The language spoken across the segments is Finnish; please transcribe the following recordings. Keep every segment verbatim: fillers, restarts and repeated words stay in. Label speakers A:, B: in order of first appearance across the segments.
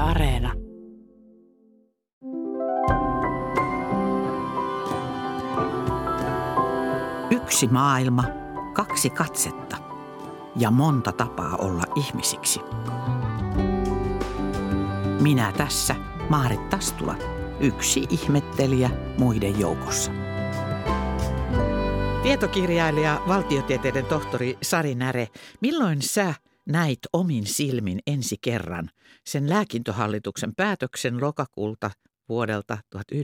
A: Areena.
B: Yksi maailma, kaksi katsetta ja monta tapaa olla ihmisiksi. Minä tässä, Maarit Tastula, yksi ihmettelijä muiden joukossa. Tietokirjailija, valtiotieteiden tohtori Sari Näre, milloin sä näit omin silmin ensi kerran sen lääkintöhallituksen päätöksen lokakuulta vuodelta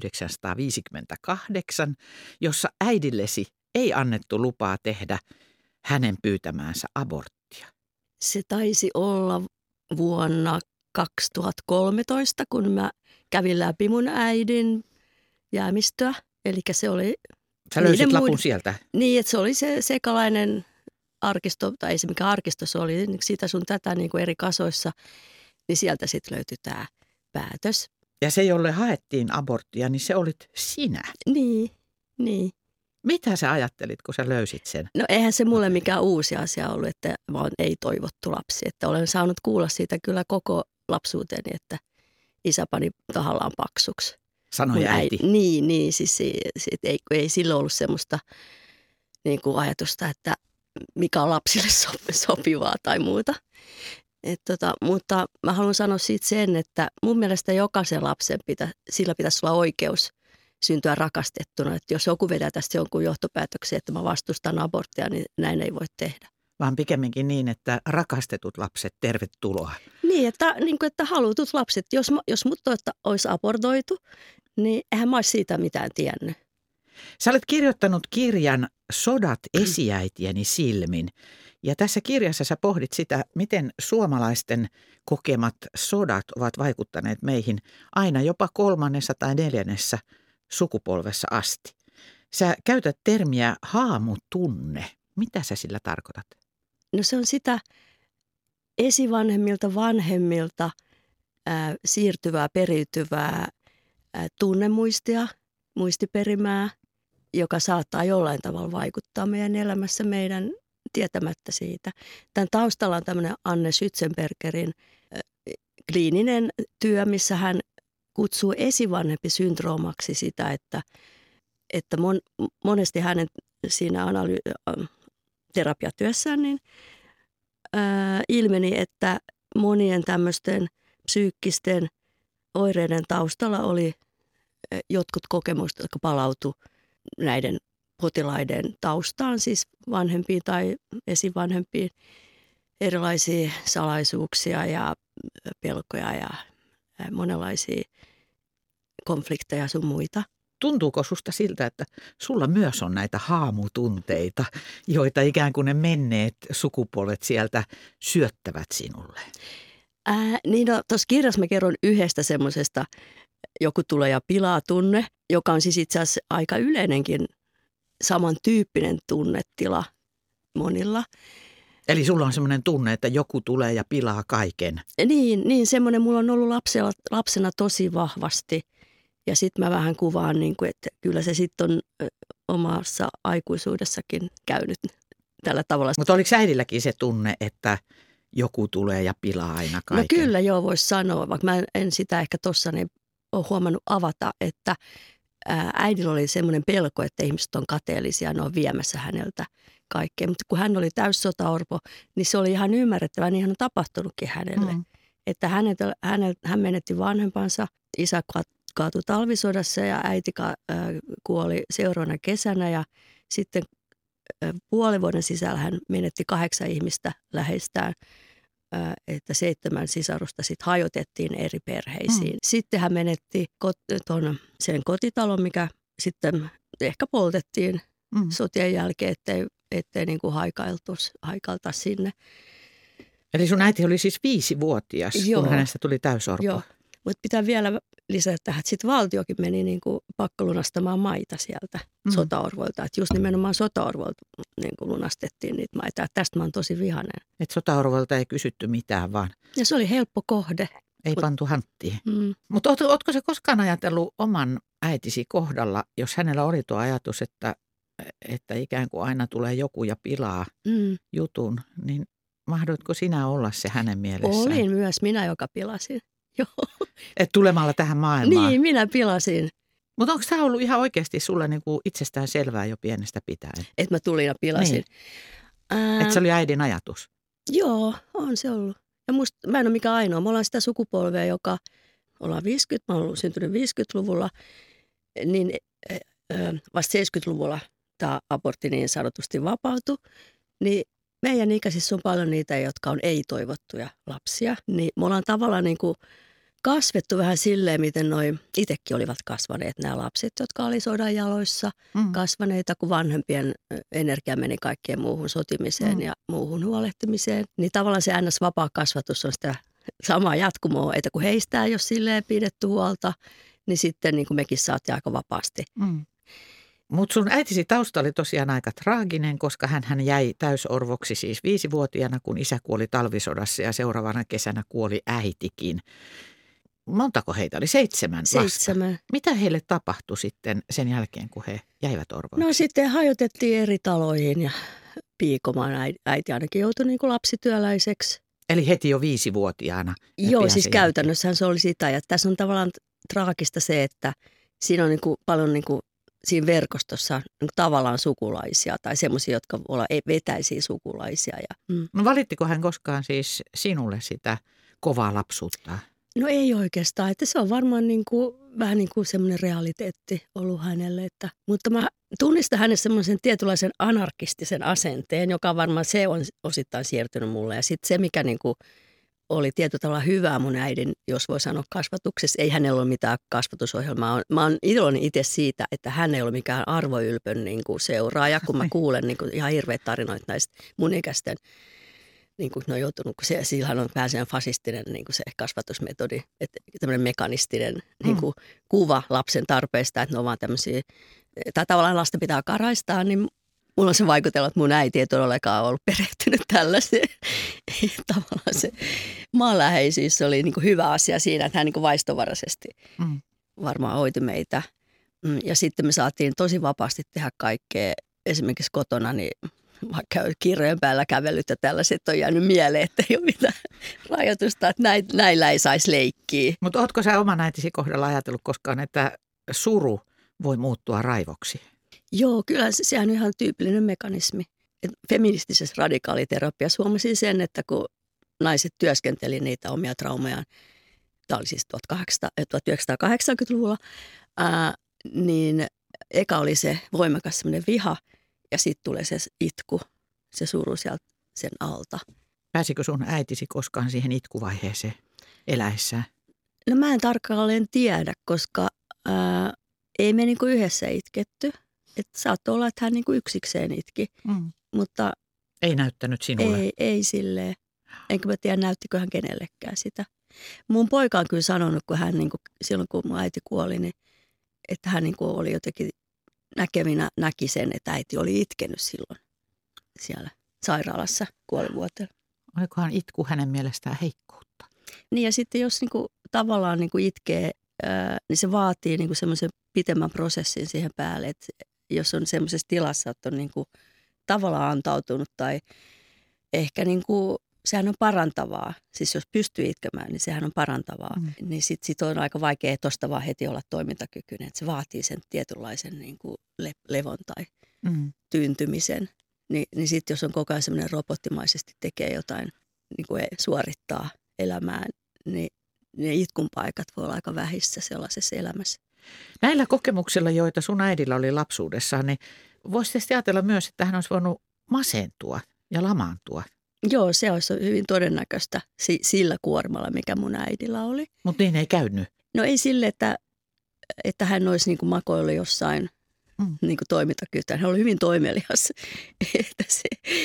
B: tuhatyhdeksänsataaviisikymmentäkahdeksan, jossa äidillesi ei annettu lupaa tehdä hänen pyytämäänsä aborttia?
C: Se taisi olla vuonna kaksituhattakolmetoista, kun mä kävin läpi mun äidin jäämistöä. Eli se oli...
B: Sä löysit lapun
C: muiden,
B: sieltä?
C: Niin, että se oli se sekalainen arkisto, tai ei se mikä arkisto, se oli sitä sun tätä niin kuin eri kasoissa, niin sieltä sitten löytyi tämä päätös.
B: Ja se, jolle haettiin aborttia, niin se olit sinä.
C: Niin, niin.
B: Mitä sä ajattelit, kun sä löysit sen?
C: No eihän se mulle mikään uusi asia ollut, että vaan ei toivottu lapsi. Että olen saanut kuulla siitä kyllä koko lapsuuteni, että isä pani tahallaan paksuksi.
B: Sanoi äiti.
C: äiti. Niin, niin siis, siis ei, ei silloin ollut semmoista niin kuin ajatusta, että mikä on lapsille sopivaa tai muuta. Et tota, mutta mä haluan sanoa siitä sen, että mun mielestä jokaisen lapsen pitä, sillä pitäisi olla oikeus syntyä rakastettuna. Että jos joku vedää tästä jonkun johtopäätöksen, että mä vastustan aborttia, niin näin ei voi tehdä.
B: Vaan pikemminkin niin, että rakastetut lapset, tervetuloa.
C: Niin, että, niin kuin, että halutut lapset, jos, jos mut olisi abortoitu, niin eihän mä olisi siitä mitään tiennyt.
B: Sä olet kirjoittanut kirjan Sodat esiäitieni silmin. Ja tässä kirjassa sä pohdit sitä, miten suomalaisten kokemat sodat ovat vaikuttaneet meihin aina jopa kolmannessa tai neljännessä sukupolvessa asti. Sä käytät termiä haamutunne. Mitä sä sillä tarkoitat?
C: No se on sitä esivanhemmilta, vanhemmilta ää, siirtyvää, periytyvää ää, tunnemuistia, muistiperimää, joka saattaa jollain tavalla vaikuttaa meidän elämässä meidän tietämättä siitä. Tämän taustalla on tämmöinen Anne Schützenbergerin ää, kliininen työ, missä hän kutsuu esivanhempisyndroomaksi sitä, että, että mon, monesti hänen siinä analy- terapiatyössään niin, ää, ilmeni, että monien tämmöisten psyykkisten oireiden taustalla oli ää, jotkut kokemukset, jotka palautu näiden potilaiden taustaan, siis vanhempiin tai esivanhempiin, erilaisia salaisuuksia ja pelkoja ja ää, monenlaisia konflikteja sun muita.
B: Tuntuuko susta siltä, että sulla myös on näitä haamutunteita, joita ikään kuin ne menneet sukupolvet sieltä syöttävät sinulle?
C: Ää, niin no, tuossa kirjassa mä kerron yhdestä semmoisesta joku tulee ja pilaa tunne, joka on siis itse asiassa aika yleinenkin samantyyppinen tunnetila monilla.
B: Eli sulla on semmoinen tunne, että joku tulee ja pilaa kaiken.
C: Niin, niin semmoinen mulla on ollut lapsena, lapsena tosi vahvasti. Ja sitten mä vähän kuvaan, niin kuin, että kyllä se sitten on omassa aikuisuudessakin käynyt tällä tavalla.
B: Mutta oliko äidilläkin se tunne, että joku tulee ja pilaa aina kaiken?
C: No kyllä joo, voisi sanoa, vaikka mä en sitä ehkä tuossa niin ole huomannut avata, että äidillä oli semmoinen pelko, että ihmiset on kateellisia, ne on viemässä häneltä kaikkea. Mutta kun hän oli täyssotaorpo, niin se oli ihan ymmärrettävää, niin hän on tapahtunutkin hänelle. Mm. Että häneltä, häneltä, hän menetti vanhempansa, isä kaatui talvisodassa ja äiti kuoli seuraavana kesänä ja sitten puolen vuoden sisällä hän menetti kahdeksan ihmistä läheistään, että seitsemän sisarusta sitten hajotettiin eri perheisiin. Mm. Sitten hän menetti kot- ton, sen kotitalon, mikä sitten ehkä poltettiin mm. sotien jälkeen, ettei, ettei niin kuin haikailta sinne.
B: Eli sun äiti oli siis viisivuotias, Joo. kun hänestä tuli täysorpo.
C: Joo, mutta pitää vielä lisätä tähän, että sitten valtiokin meni niin kuin pakkolunastamaan maita sieltä mm. sotaorvoilta. Että just nimenomaan sotaorvoilta niin kuin lunastettiin niitä maita. Et tästä mä oon tosi vihainen.
B: Että sotaorvoilta ei kysytty mitään vaan.
C: Ja se oli helppo kohde.
B: Ei
C: Mut,
B: pantu hanttiin.
C: Mm.
B: Mutta oot, ootko se koskaan ajatellut oman äitisi kohdalla, jos hänellä oli tuo ajatus, että, että ikään kuin aina tulee joku ja pilaa mm. jutun, niin mahdoitko sinä olla se hänen mielessään?
C: Olin myös minä, joka pilasin. Joo.
B: Et tulemalla tähän maailmaan.
C: Niin, minä pilasin.
B: Mutta onko tämä ollut ihan oikeasti sulle niinku itsestään selvää jo pienestä pitäen?
C: Että mä tulin ja pilasin.
B: Niin.
C: Ää,
B: Että se oli äidin ajatus?
C: Joo, on se ollut. Ja musta, mä en ole mikään ainoa. Me ollaan sitä sukupolvea, joka ollaan viisikymmentä, mä olen syntynyt viisikymmentäluvulla, niin vasta seitsemänkymmentäluvulla tämä abortti niin sanotusti vapautui. Niin meidän ikäisissä on paljon niitä, jotka on ei-toivottuja lapsia. Niin me ollaan tavallaan niin kuin kasvettu vähän silleen, miten noi itsekin olivat kasvaneet nämä lapset, jotka oli sodan jaloissa mm. kasvaneita, kun vanhempien energia meni kaikkeen muuhun sotimiseen mm. ja muuhun huolehtimiseen. Niin tavallaan se ns. Vapaa kasvatus on sitä samaa jatkumoa, että kun heistä ei ole silleen pidetty huolta, niin sitten niin kuin mekin saatiin aika vapaasti. Mm.
B: Mutta sun äitisi tausta oli tosiaan aika traaginen, koska hän jäi täysorvoksi siis viisivuotiaana, kun isä kuoli talvisodassa ja seuraavana kesänä kuoli äitikin. Montako heitä oli? Seitsemän lasta.
C: Seitsemän.
B: Mitä heille tapahtui sitten sen jälkeen, kun he jäivät orvoiksi?
C: No sitten hajotettiin eri taloihin ja piikomaan. Äiti ainakin joutui niin kuin lapsityöläiseksi.
B: Eli heti jo viisivuotiaana?
C: Joo, siis käytännössähän se oli sitä. Ja tässä on tavallaan traagista se, että siinä on niin kuin paljon niin kuin siinä verkostossa niin kuin tavallaan sukulaisia tai semmoisia, jotka olla vetäisiä sukulaisia. Ja,
B: mm. No valittiko hän koskaan siis sinulle sitä kovaa lapsuutta?
C: No ei oikeastaan, että se on varmaan niin kuin, vähän niin kuin semmoinen realiteetti ollut hänelle. Että, mutta mä tunnistan hänessä semmoisen tietynlaisen anarkistisen asenteen, joka varmaan se on osittain siirtynyt mulle. Ja sitten se, mikä niin kuin oli tietyllä tavalla hyvää mun äidin, jos voi sanoa kasvatuksessa, ei hänellä ole mitään kasvatusohjelmaa. Mä oon iloinen itse siitä, että hän ei ole mikään arvoylpön niin kuin seuraaja, kun mä kuulen niin kuin ihan hirveitä tarinoita näistä mun ikäisten. Niin kuin ne on joutunut, kun se, sillähän on pääseen fasistinen niin kuin se kasvatusmetodi, että tämmöinen mekanistinen mm. niin kuin kuva lapsen tarpeista, että ne on vaan tämmöisiä, tai tavallaan lasta pitää karaistaa, niin mulla on se vaikutelma, että mun äiti ei todellakaan ollut perehtynyt tällaiseen. Tavallaan se maanläheisyys oli niin kuin hyvä asia siinä, että hän niin kuin vaistovaraisesti mm. varmaan hoiti meitä. Ja sitten me saatiin tosi vapaasti tehdä kaikkea, esimerkiksi kotona, niin vaikka kirjojen päällä kävelyt ja tällaiset on jäänyt mieleen, että ei ole mitään rajoitusta, että näin, näillä ei saisi leikkiä.
B: Mutta ootko sä oman äitisi kohdalla ajatellut koskaan, että suru voi muuttua raivoksi?
C: Joo, kyllä se, sehän on ihan tyypillinen mekanismi. Et feministisessä radikaaliterapiassa huomasin sen, että kun naiset työskenteli niitä omia traumojaan, tämä oli siis tuhatyhdeksänsataakahdeksankymmentäluvulla, ää, niin eka oli se voimakas semmoinen viha, ja sitten tulee se itku, se suru sieltä sen alta.
B: Pääsikö sun äitisi koskaan siihen itkuvaiheeseen eläessään?
C: No mä en tarkalleen tiedä, koska ää, ei me niinku yhdessä itketty. Että saattoi olla, että hän niinku yksikseen itki, mm. mutta
B: ei näyttänyt sinulle?
C: Ei, ei silleen. Enkä mä tiedä, näyttikö hän kenellekään sitä. Mun poika on kyllä sanonut, kun hän niinku, silloin kun mun äiti kuoli, niin, että hän niinku oli jotenkin näkevinä näki sen, että äiti oli itkenyt silloin siellä sairaalassa kuolivuoteella.
B: Olikohan itku hänen mielestään heikkoutta?
C: Niin ja sitten jos niinku, tavallaan niinku itkee, ää, niin se vaatii niinku semmoisen pitemmän prosessin siihen päälle. Että jos on semmoisessa tilassa, että on niinku, tavallaan antautunut tai ehkä niinku, sehän on parantavaa. Siis jos pystyy itkemään, niin sehän on parantavaa. Mm. Niin sitten sit on aika vaikea tuosta vaan heti olla toimintakykyinen. Että se vaatii sen tietynlaisen niinku le- levon tai mm. tyyntymisen. Ni, niin sitten jos on koko ajan semmoinen robottimaisesti tekee jotain, niinku suorittaa elämään, niin ne itkun paikat voi olla aika vähissä sellaisessa elämässä.
B: Näillä kokemuksilla, joita sun äidillä oli lapsuudessaan, niin voisi tietysti ajatella myös, että hän olisi voinut masentua ja lamaantua.
C: Joo, se olisi hyvin todennäköistä sillä kuormalla, mikä mun äidillä oli.
B: Mutta niin ei käynyt?
C: No ei sille, että, että hän olisi niin kuin makoillut jossain mm. niin kuin toimintakykyinen. Hän oli hyvin toimelias. Että se,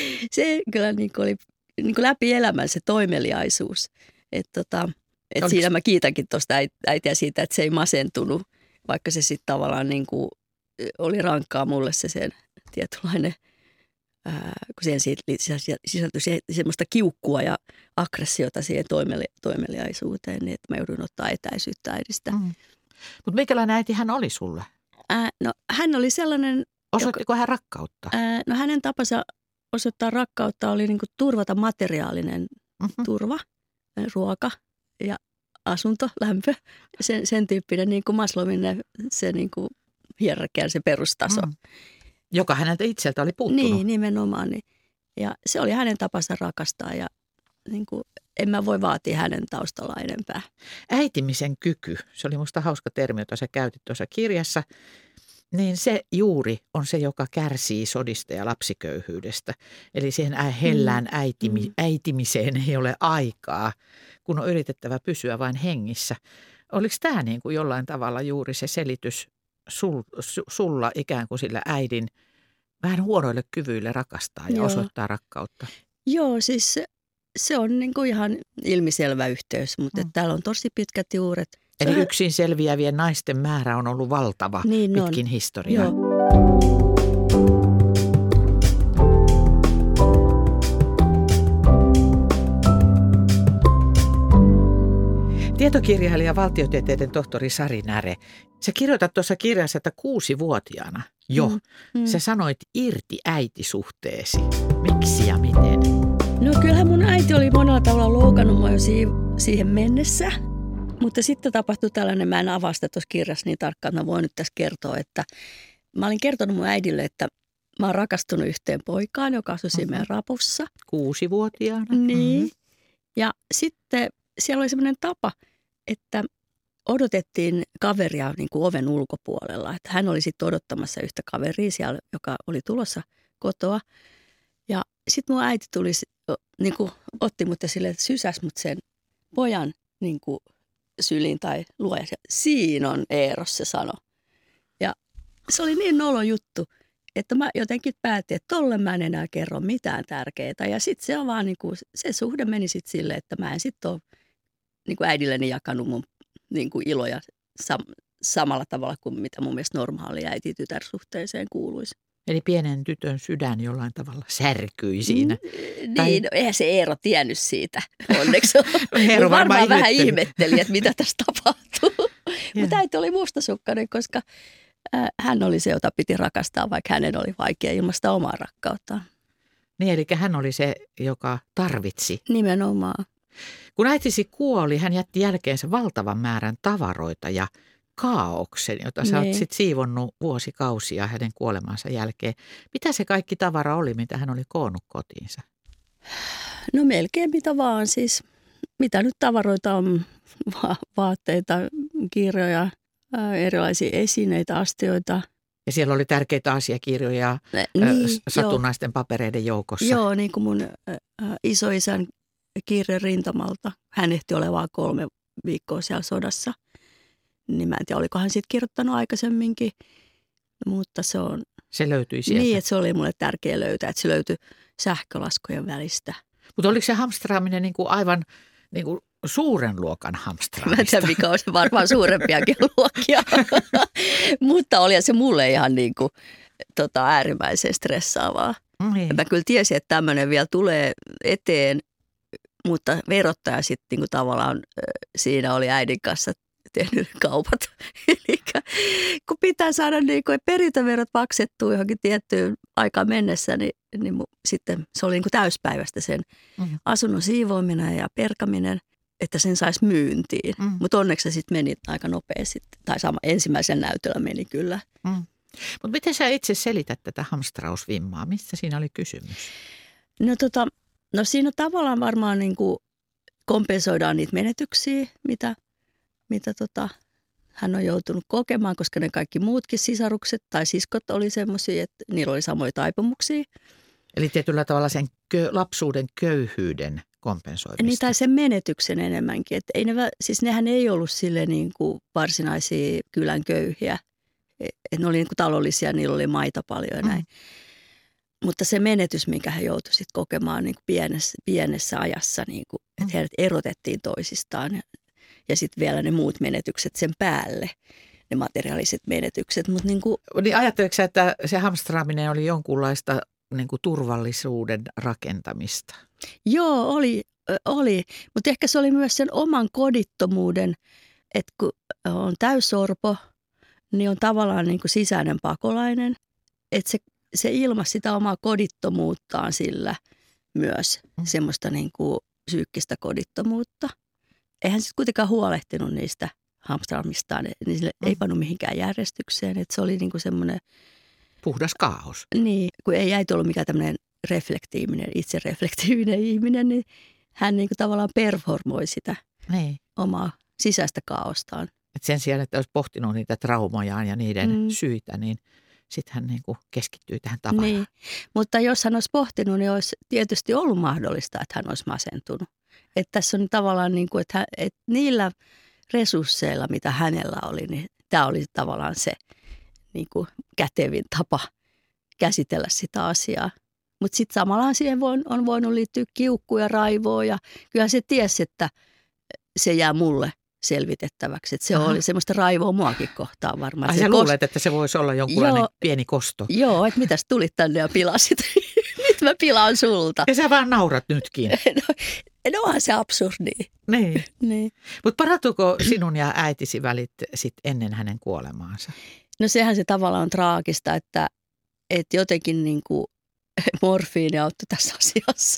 C: se kyllä niin kuin oli niin kuin läpi elämän se toimeliaisuus. Että tota, et siinä mä kiitänkin tuosta äitiä siitä, että se ei masentunut, vaikka se sitten tavallaan niin kuin oli rankkaa mulle se sen tietynlainen, ää, kun siihen sisältyi se, semmoista kiukkua ja aggressiota siihen toimeli, toimeliaisuuteen, niin että mä joudun ottaa etäisyyttä äidistä. Mm.
B: Mutta minkälainen äiti hän oli sulle?
C: Ää, no hän oli sellainen...
B: Osoittiko joka, hän rakkautta?
C: Ää, no hänen tapansa osoittaa rakkautta oli niin kuin turvata materiaalinen mm-hmm. turva, ruoka ja asunto, lämpö, sen, sen tyyppinen niin kuin Maslowin se niin kuin hierarkian se perustaso. Mm.
B: Joka häneltä itseltä oli puuttunut.
C: Niin, nimenomaan. Niin. Ja se oli hänen tapansa rakastaa ja niin kuin, en mä voi vaatia hänen taustalla enempää.
B: Äitimisen kyky, se oli musta hauska termi, jota sä käytit tuossa kirjassa, niin se juuri on se, joka kärsii sodista ja lapsiköyhyydestä. Eli siihen hellään äitimi, mm. äitimiseen ei ole aikaa, kun on yritettävä pysyä vain hengissä. Oliko tämä niin kuin jollain tavalla juuri se selitys sul, su, sulla ikään kuin sillä äidin vähän huonoille kyvyille rakastaa ja Joo. osoittaa rakkautta?
C: Joo, siis se, se on niin kuin ihan ilmiselvä yhteys, mutta mm. täällä on tosi pitkät juuret.
B: Eli yksin selviävien naisten määrä on ollut valtava niin pitkin on. historiaa. Joo. Tietokirjailija, valtiotieteiden tohtori Sari Närä. Sä kirjoitat tuossa kirjassa, että kuusivuotiaana jo mm, mm. sä sanoit irti äitisuhteesi. Miksi ja miten?
C: No kyllähän mun äiti oli monella tavalla loukannut mua jo siihen mennessä. Mutta sitten tapahtui tällainen, mä en avaa sitä tuossa kirjassa niin tarkkaan, mä voin nyt tässä kertoa, että mä olin kertonut mun äidille, että mä oon rakastunut yhteen poikaan, joka asui siinä meidän rapussa.
B: Kuusivuotiaana.
C: Niin. Mm-hmm. Ja sitten siellä oli semmoinen tapa, että odotettiin kaveria niin kuin oven ulkopuolella. Että hän oli sitten odottamassa yhtä kaveria siellä, joka oli tulossa kotoa. Ja sitten mun äiti tuli, niin kuin otti mut ja sille sysäs mut sen pojan niin kuin syliin tai luo. Siinä on Eeros, se sanoi. Ja se oli niin nolo juttu, että mä jotenkin päätin, että tolle mä en enää kerro mitään tärkeää. Ja sitten se on vaan niin kuin, se suhde meni sitten silleen, että mä en sitten ole niin kuin äidilleni jakanut mun niin kuin iloja sam- samalla tavalla kuin mitä mun mielestä normaali äiti-tytär-suhteeseen kuuluisi.
B: Eli pienen tytön sydän jollain tavalla särkyi siinä.
C: Niin, tai... no eihän se Eero tiennyt siitä, onneksi. Eero varmaan, varmaan vähän ihmetteli, että mitä tässä tapahtuu. Mutta äiti oli mustasukkainen, koska äh, hän oli se, jota piti rakastaa, vaikka hänen oli vaikea ilmaista omaa rakkauttaan.
B: Niin, eli hän oli se, joka tarvitsi.
C: Nimenomaan.
B: Kun äitisi kuoli, hän jätti jälkeensä valtavan määrän tavaroita ja kaaoksen, jota sä oot sit siivonnut vuosikausia hänen kuolemansa jälkeen. Mitä se kaikki tavara oli, mitä hän oli koonnut kotiinsa?
C: No melkein mitä vaan siis. Mitä nyt tavaroita on? Va- vaatteita, kirjoja, ää, erilaisia esineitä, astioita.
B: Ja siellä oli tärkeitä asiakirjoja niin, satunnaisten jo. papereiden joukossa.
C: Joo, niin kuin mun ä, isoisän kirje rintamalta. Hän ehti olemaan kolme viikkoa siellä sodassa. Niin mä en tiedä, oliko hän siitä kirjoittanut aikaisemminkin, mutta se on...
B: Se löytyi sieltä.
C: Niin, että se oli mulle tärkeä löytää, että se löytyi sähkölaskujen välistä.
B: Mutta oliko se hamstraaminen niin kuin aivan niin kuin suuren luokan hamstraamista?
C: Mä en tiedä, mikä on se varmaan suurempiakin luokkia. Mutta oli se mulle ihan niin kuin, tota, äärimmäisen stressaavaa. Niin. Mä kyllä tiesin, että tämmöinen vielä tulee eteen, mutta verottaja sitten niin kuin tavallaan siinä oli äidin kanssa tehnyt kaupat. Eli kun pitää saada niin kuin perintöverot maksettua johonkin tiettyyn aikaan mennessä, niin, niin sitten se oli niin kuin täyspäivästä sen mm-hmm. asunnon siivoaminen ja perkaminen, että sen saisi myyntiin. Mm-hmm. Mutta onneksi se sitten meni aika nopeasti. Tai sama ensimmäisen näytöllä meni kyllä.
B: Mm. Mutta miten sä itse selität tätä hamstrausvimmaa? Mistä siinä oli kysymys?
C: No, tota, no siinä tavallaan varmaan niin kuin kompensoidaan niitä menetyksiä, mitä mitä tota, hän on joutunut kokemaan, koska ne kaikki muutkin sisarukset tai siskot oli semmoisia, että niillä oli samoja taipumuksia.
B: Eli tietyllä tavalla sen kö, lapsuuden köyhyyden kompensoimista.
C: Niin, tai sen menetyksen enemmänkin. Että ei ne, siis nehän ei ollut sille niin kuin varsinaisia kylän köyhiä. Että ne oli niin kuin taloudellisia, niillä oli maita paljon ja näin. Mm. Mutta se menetys, minkä he joutuivat kokemaan niin kuin pienessä, pienessä ajassa, niin kuin, että heidät erotettiin toisistaan. Ja sitten vielä ne muut menetykset sen päälle, ne materiaaliset menetykset. Mut niinku,
B: niin ajatteletko sä, että se hamstraaminen oli jonkunlaista niinku turvallisuuden rakentamista?
C: Joo, oli, oli. Mutta ehkä se oli myös sen oman kodittomuuden, että kun on täysorpo, niin on tavallaan niinku sisäinen pakolainen. Että se, se ilmaisi sitä omaa kodittomuuttaan sillä myös, mm. semmoista niinku psyykkistä kodittomuutta. eihän sitten kuitenkaan huolehtinut niistä hamstraamistaan. Niin sille
B: Mm.
C: ei pannut mihinkään järjestykseen. Että se oli niinku semmoinen,
B: Puhdas kaos.
C: niin, kun ei äiti ollut mikään tämmöinen reflektiivinen, itsereflektiivinen ihminen, niin hän niinku tavallaan performoi sitä
B: Niin.
C: omaa sisäistä kaostaan.
B: Et sen sijaan, että olisi pohtinut niitä traumojaan ja niiden
C: Mm.
B: syitä, niin sitten hän niin kuin keskittyy tähän tavaraan.
C: Niin, mutta jos hän olisi pohtinut, niin olisi tietysti ollut mahdollista, että hän olisi masentunut. Että tässä on tavallaan niin kuin, että, hän, että niillä resursseilla, mitä hänellä oli, niin tämä oli tavallaan se niin kuin kätevin tapa käsitellä sitä asiaa. Mutta sitten samalla siihen voi, on voinut liittyä kiukkuja ja raivoa ja kyllä se tiesi, että se jää mulle selvitettäväksi. Että se
B: Aha.
C: oli semmoista raivoa muakin kohtaan varmaan.
B: Ai
C: Se
B: sä
C: kos-
B: luulet, että se voisi olla jonkunlainen
C: Joo.
B: pieni kosto.
C: Joo, että mitäs tulit tänne ja pilasit. Nyt mä pilaan sulta.
B: Ja sä vaan naurat nytkin.
C: No, no onhan se absurdi.
B: Niin.
C: Niin.
B: Mutta parantuuko sinun ja äitisi välit sit ennen hänen kuolemaansa?
C: No sehän se tavallaan on traagista, että, että jotenkin niin kuin morfiini auttoi tässä asiassa.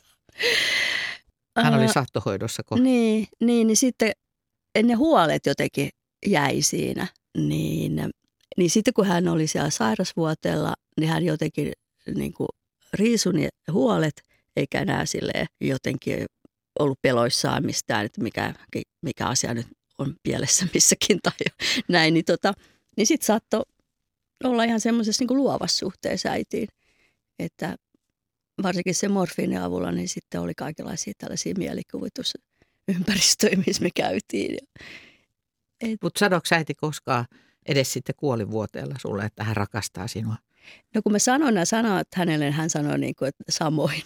B: Hän oli
C: Ää,
B: saattohoidossa kohta.
C: Niin, niin, niin sitten ne huolet jotenkin jäi siinä. Niin, niin sitten kun hän oli siellä sairasvuoteella, niin hän jotenkin niin kuin riisui ne huolet, eikä enää silleen jotenkin ollut peloissaan mistään, että mikä, mikä asia nyt on pielessä missäkin tai näin. Niin, tota, niin sitten saattoi olla ihan semmoisessa niin kuin luovassa suhteessa äitiin, että varsinkin se morfiinin avulla, niin sitten oli kaikenlaisia tällaisia mielikuvitusympäristöjä, missä me käytiin.
B: Mutta sanoiko äiti koskaan edes sitten kuolivuoteella sulle, että hän rakastaa sinua?
C: No kun mä sanoin nämä sanat hänelle, hän sanoi niin kuin, että samoin.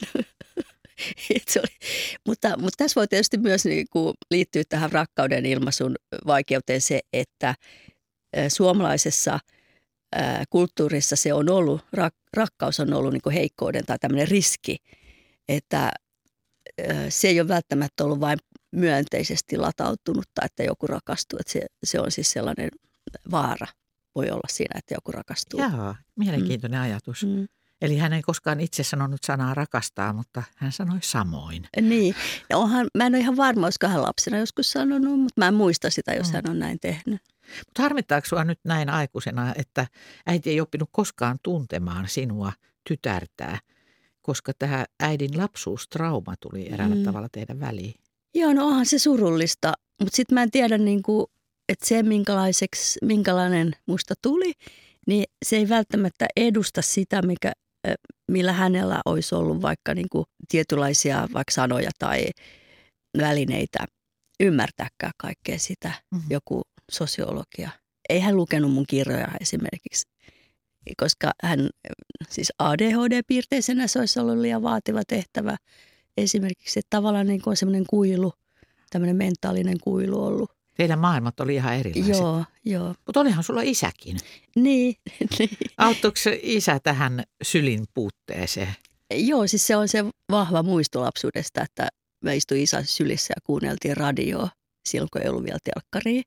C: Et se oli. Mutta, mutta tässä voi tietysti myös niin kuin liittyä tähän rakkauden ilmaisun vaikeuteen se, että suomalaisessa ää, kulttuurissa se on ollut, rak, rakkaus on ollut niin kuin heikkouden tai tämmöinen riski, että ää, se ei ole välttämättä ollut vain myönteisesti latautunutta, että joku rakastuu, että se, se on siis sellainen vaara voi olla siinä, että joku rakastuu.
B: Jaa, mielenkiintoinen mm. ajatus.
C: Mm.
B: Eli hän ei koskaan itse sanonut sanaa rakastaa, mutta hän sanoi samoin.
C: Niin, ja onhan, mä en ole ihan varma, olisiko hän lapsena joskus sanonut, mutta mä en muista sitä, jos mm. hän on näin tehnyt.
B: Mutta harmittaako sinua nyt näin aikuisena, että äiti ei oppinut koskaan tuntemaan sinua tytärtää, koska tähän äidin lapsuustrauma tuli eräällä mm. tavalla teidän väliin?
C: Joo, no onhan se surullista, mutta sitten mä en tiedä, niin kuin, että se minkälaiseksi, minkälainen musta tuli, niin se ei välttämättä edusta sitä, mikä, millä hänellä olisi ollut vaikka niin kuin tietynlaisia vaikka sanoja tai välineitä ymmärtääkään kaikkea sitä, mm-hmm. joku sosiologia. Ei hän lukenut mun kirjoja esimerkiksi, koska hän siis A D H D-piirteisenä se olisi ollut liian vaativa tehtävä. Esimerkiksi, että tavallaan niin kuin on semmoinen kuilu, tämmöinen mentaalinen kuilu ollut.
B: Teidän maailmat oli ihan erilaiset.
C: Joo, joo.
B: Mutta olihan sulla isäkin.
C: Niin, niin.
B: Auttoiko se isä tähän sylin puutteeseen?
C: Joo, siis se on se vahva muisto lapsuudesta, että mä istuin isän sylissä ja kuunneltiin radioa silloin, kun ei ollut vielä telkkaria.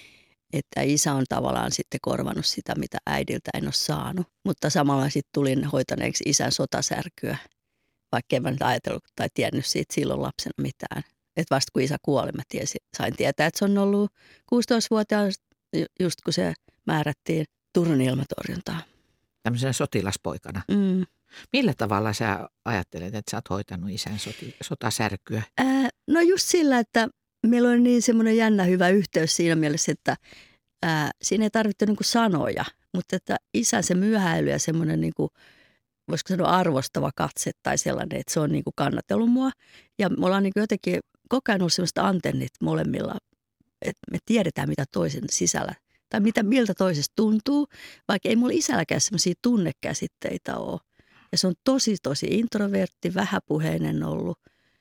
C: Että isä on tavallaan sitten korvannut sitä, mitä äidiltä en ole saanut. Mutta samalla sitten tulin hoitaneeksi isän sotasärkyä, vaikka en mä nyt ajatellut tai tiennyt siitä silloin lapsena mitään. Että vasta kun isä kuoli, mä tiesin, sain tietää, että se on ollut kuusitoistavuotias, just kun se määrättiin Turun ilmatorjuntaan.
B: Tämmöisenä sotilaspoikana.
C: Mm.
B: Millä tavalla sä ajattelet, että sä oot hoitanut isän soti, sotasärkyä?
C: Ää, no just sillä, että meillä on niin semmoinen jännä hyvä yhteys siinä mielessä, että ää, siinä ei tarvitse niinku sanoja, mutta että isän se myöhäily ja semmoinen niinku, voisiko sanoa arvostava katse tai sellainen, että se on niinku kannatellut mua. Ja me ollaan niinku jotenkin koko ajan ollut semmoista antennit molemmilla, että me tiedetään mitä toisen sisällä tai mitä, miltä toisesta tuntuu, vaikka ei mulla isälläkään semmoisia tunnekäsitteitä ole. Ja se on tosi, tosi introvertti, vähäpuheinen ollut,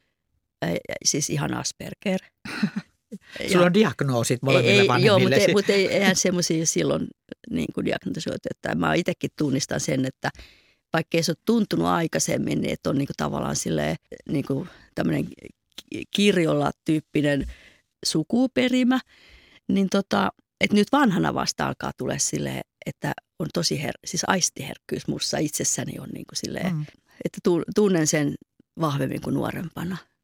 C: siis ihan Asperger.
B: Sulla on diagnoosit molemmille
C: ei,
B: vanhemmille.
C: Joo, mutta ei, mutta ei, eihän semmoisia silloin niin kuin diagnosoitu. Että mä itsekin tunnistan sen, että vaikka ei se ole tuntunut aikaisemmin, niin että on niin kuin tavallaan silleen, niin kuin tämmöinen kirjolla-tyyppinen sukuperimä, niin tota, että nyt vanhana vasta alkaa tulla silleen, että on tosi her- siis aistiherkkyys musta itsessäni on niin kuin silleen, mm. että tunnen sen vahvemmin kuin nuorempana.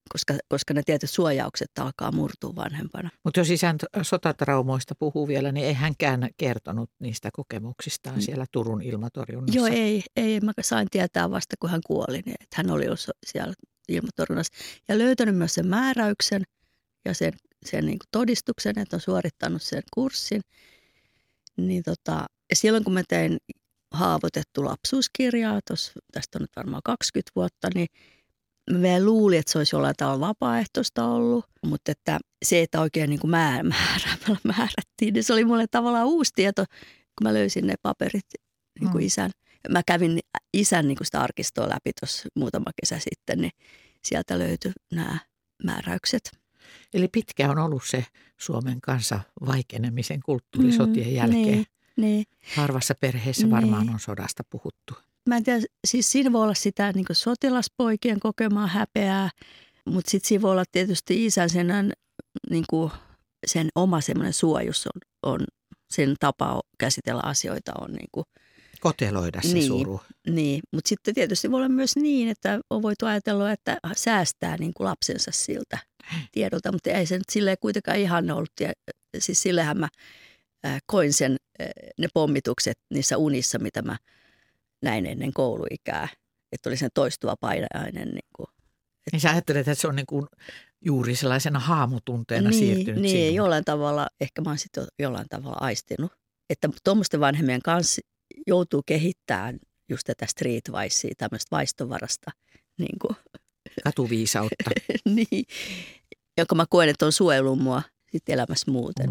C: koska, koska ne tietyt suojaukset alkaa murtua vanhempana.
B: Mutta jos isän sotatraumoista puhuu vielä, niin ei hänkään kertonut niistä kokemuksistaan siellä Turun ilmatorjunnassa.
C: Joo, ei, ei. Mä sain tietää vasta, kun hän kuoli, niin että hän oli ollut siellä ilmatorjunnassa. Ja löytänyt myös sen määräyksen ja sen, sen niin kuin todistuksen, että on suorittanut sen kurssin. Niin tota, ja silloin kun mä tein Haavoitettu lapsuuskirjaa, tossa, tästä on nyt varmaan kaksikymmentä vuotta, niin mä vielä luulin, että se olisi jollain tavalla vapaaehtoista ollut, mutta että se, että oikein niin kuin määr, määräämällä määrättiin, niin se oli mulle tavallaan uusi tieto, kun mä löysin ne paperit niin kuin mm. isän. Mä kävin isän niin kuin sitä arkistoa läpi tuossa muutama kesä sitten, niin sieltä löytyi nämä määräykset.
B: Eli pitkä on ollut se Suomen kansan vaikenemisen kulttuuri sotien jälkeen.
C: Niin, niin.
B: Harvassa perheessä varmaan on sodasta puhuttu.
C: Mä en tiedä, siis siinä voi olla sitä niin kuin sotilaspoikien kokemaa häpeää, mutta sitten siinä voi olla tietysti isän sen, niin kuin sen oma semmoinen suojus on, on, sen tapa käsitellä asioita on niin kuin
B: koteloida se
C: niin,
B: suru.
C: Niin, mutta sitten tietysti voi olla myös niin, että on voitu ajatella, että säästää niin kuin lapsensa siltä tiedolta, mutta ei se nyt silleen kuitenkaan ihan ollut. Siis sillehän mä koin sen, ne pommitukset niissä unissa, mitä mä näin ennen kouluikää, että oli sen toistuva painajainen. Niin, kuin,
B: että niin sä ajattelet, että se on niin kuin juuri sellaisena haamutunteena
C: niin,
B: siirtynyt
C: niin,
B: sinun.
C: jollain tavalla, ehkä mä oon sitten jollain tavalla aistinut, että tuommoisten vanhemmien kanssa joutuu kehittämään just tätä streetwicea, tämmöistä vaistovarasta niin kuin
B: katuviisautta.
C: Niin, jonka mä koen, että on suojellut mua sit elämässä muuten.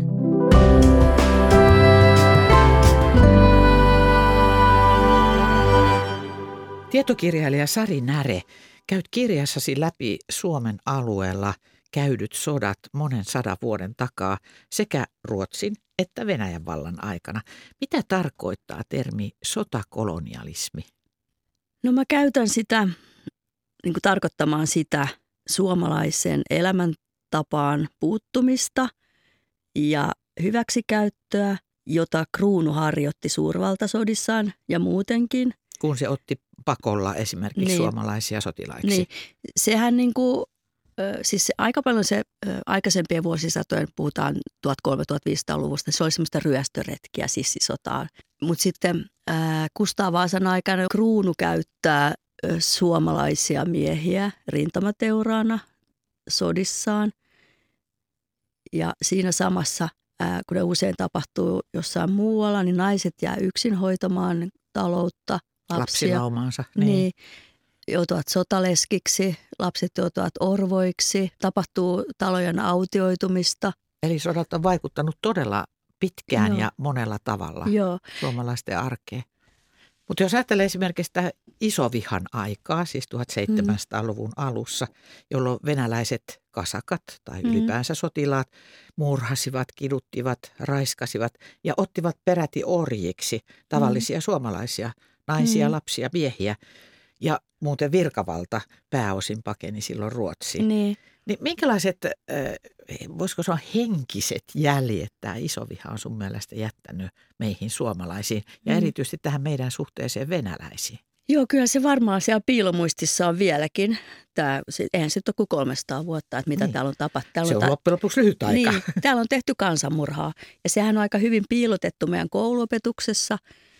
B: Tietokirjailija Sari Näre, käyt kirjassasi läpi Suomen alueella käydyt sodat monen sadan vuoden takaa sekä Ruotsin että Venäjän vallan aikana. Mitä tarkoittaa termi sotakolonialismi?
C: No mä käytän sitä niin kuin tarkoittamaan sitä suomalaisen elämäntapaan puuttumista ja hyväksikäyttöä, jota kruunu harjoitti suurvaltasodissaan ja muutenkin.
B: Kun se otti pakolla esimerkiksi niin. suomalaisia sotilaiksi.
C: Niin. Sehän niin kuin, siis se, aika paljon se aikaisempien vuosisatojen, puhutaan tuhatkolmesataa-tuhatviisisataaluvusta, se oli semmoista ryöstöretkiä sissisotaa. Mutta sitten ää, Kustaa Vaasan aikana kruunu käyttää ä, suomalaisia miehiä rintamateuraana sodissaan. Ja siinä samassa, ää, kun ne usein tapahtuu jossain muualla, niin naiset jää yksin hoitamaan taloutta, lapsia.
B: Lapsilaumaansa. Niin.
C: niin. Joutuvat sotaleskiksi, lapset joutuvat orvoiksi, tapahtuu talojen autioitumista.
B: Eli sodat on vaikuttanut todella pitkään
C: Joo.
B: ja monella tavalla
C: Joo.
B: suomalaisten arkeen. Mutta jos ajattelee esimerkiksi sitä isovihan aikaa, siis tuhatseitsemänsataaluvun alussa, jolloin venäläiset kasakat tai
C: Mm.
B: ylipäänsä sotilaat murhasivat, kiduttivat, raiskasivat ja ottivat peräti orjiksi tavallisia suomalaisia naisia,
C: Mm.
B: lapsia, miehiä. Ja muuten virkavalta pääosin pakeni silloin Ruotsiin.
C: Niin.
B: Niin minkälaiset, voisiko sanoa henkiset jäljet tämä isoviha on sun mielestä jättänyt meihin suomalaisiin ja
C: Mm.
B: erityisesti tähän meidän suhteeseen venäläisiin?
C: Joo, kyllä se varmaan siellä piilomuistissa on vieläkin. Tämä, eihän se ole kuin kolmesataa vuotta, että mitä
B: Niin.
C: täällä on tapahtunut.
B: Se on loppujen lopuksi lyhyt aika.
C: Niin, täällä on tehty kansanmurhaa ja sehän on aika hyvin piilotettu meidän kouluopetuksessa,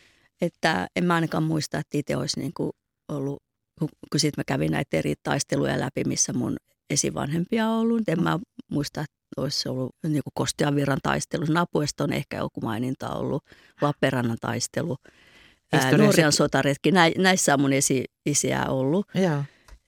C: että en mä ainakaan muista, että itse olisi niin kuin ollut, kun sitten mä kävin näitä eri taisteluja läpi, missä mun esivanhempia on ollut. En mä muista, että olisi ollut niin kuin Kostianvirran taistelu. Napuesta on ehkä joku maininta ollut, Lappeenrannan taistelu, ää, Norjan sotaretki. Nä, näissä on mun esi-isiä ollut.
B: Joo.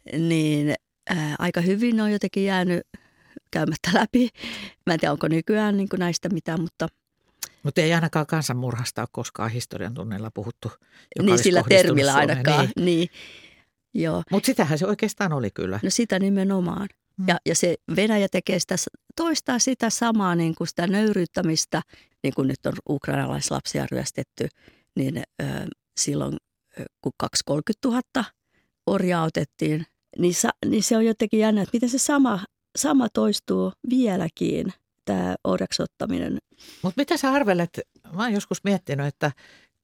C: Niin ää, aika hyvin on jotenkin jäänyt käymättä läpi. Mä en tiedä, onko nykyään niin kuin näistä mitään, mutta
B: Mutta ei ainakaan kansanmurhasta ole koskaan historian tunneilla puhuttu.
C: niin sillä termillä
B: Suomeen.
C: ainakaan.
B: Niin.
C: Niin. Joo.
B: Mutta sitähän se oikeastaan oli kyllä.
C: No sitä nimenomaan.
B: Hmm.
C: Ja, ja se Venäjä tekee sitä, toistaa sitä samaa niin kuin sitä nöyryyttämistä, niin kuin nyt on ukrainalaislapsia ryöstetty, niin ö, silloin kun kaksikymmentä-kolmekymmentätuhatta orjaa otettiin, niin, sa, niin se on jotenkin jännä, että miten se sama, sama toistuu vieläkin, tämä orjaksi ottaminen.
B: Mutta mitä sä arvelet, mä oon joskus miettinyt, että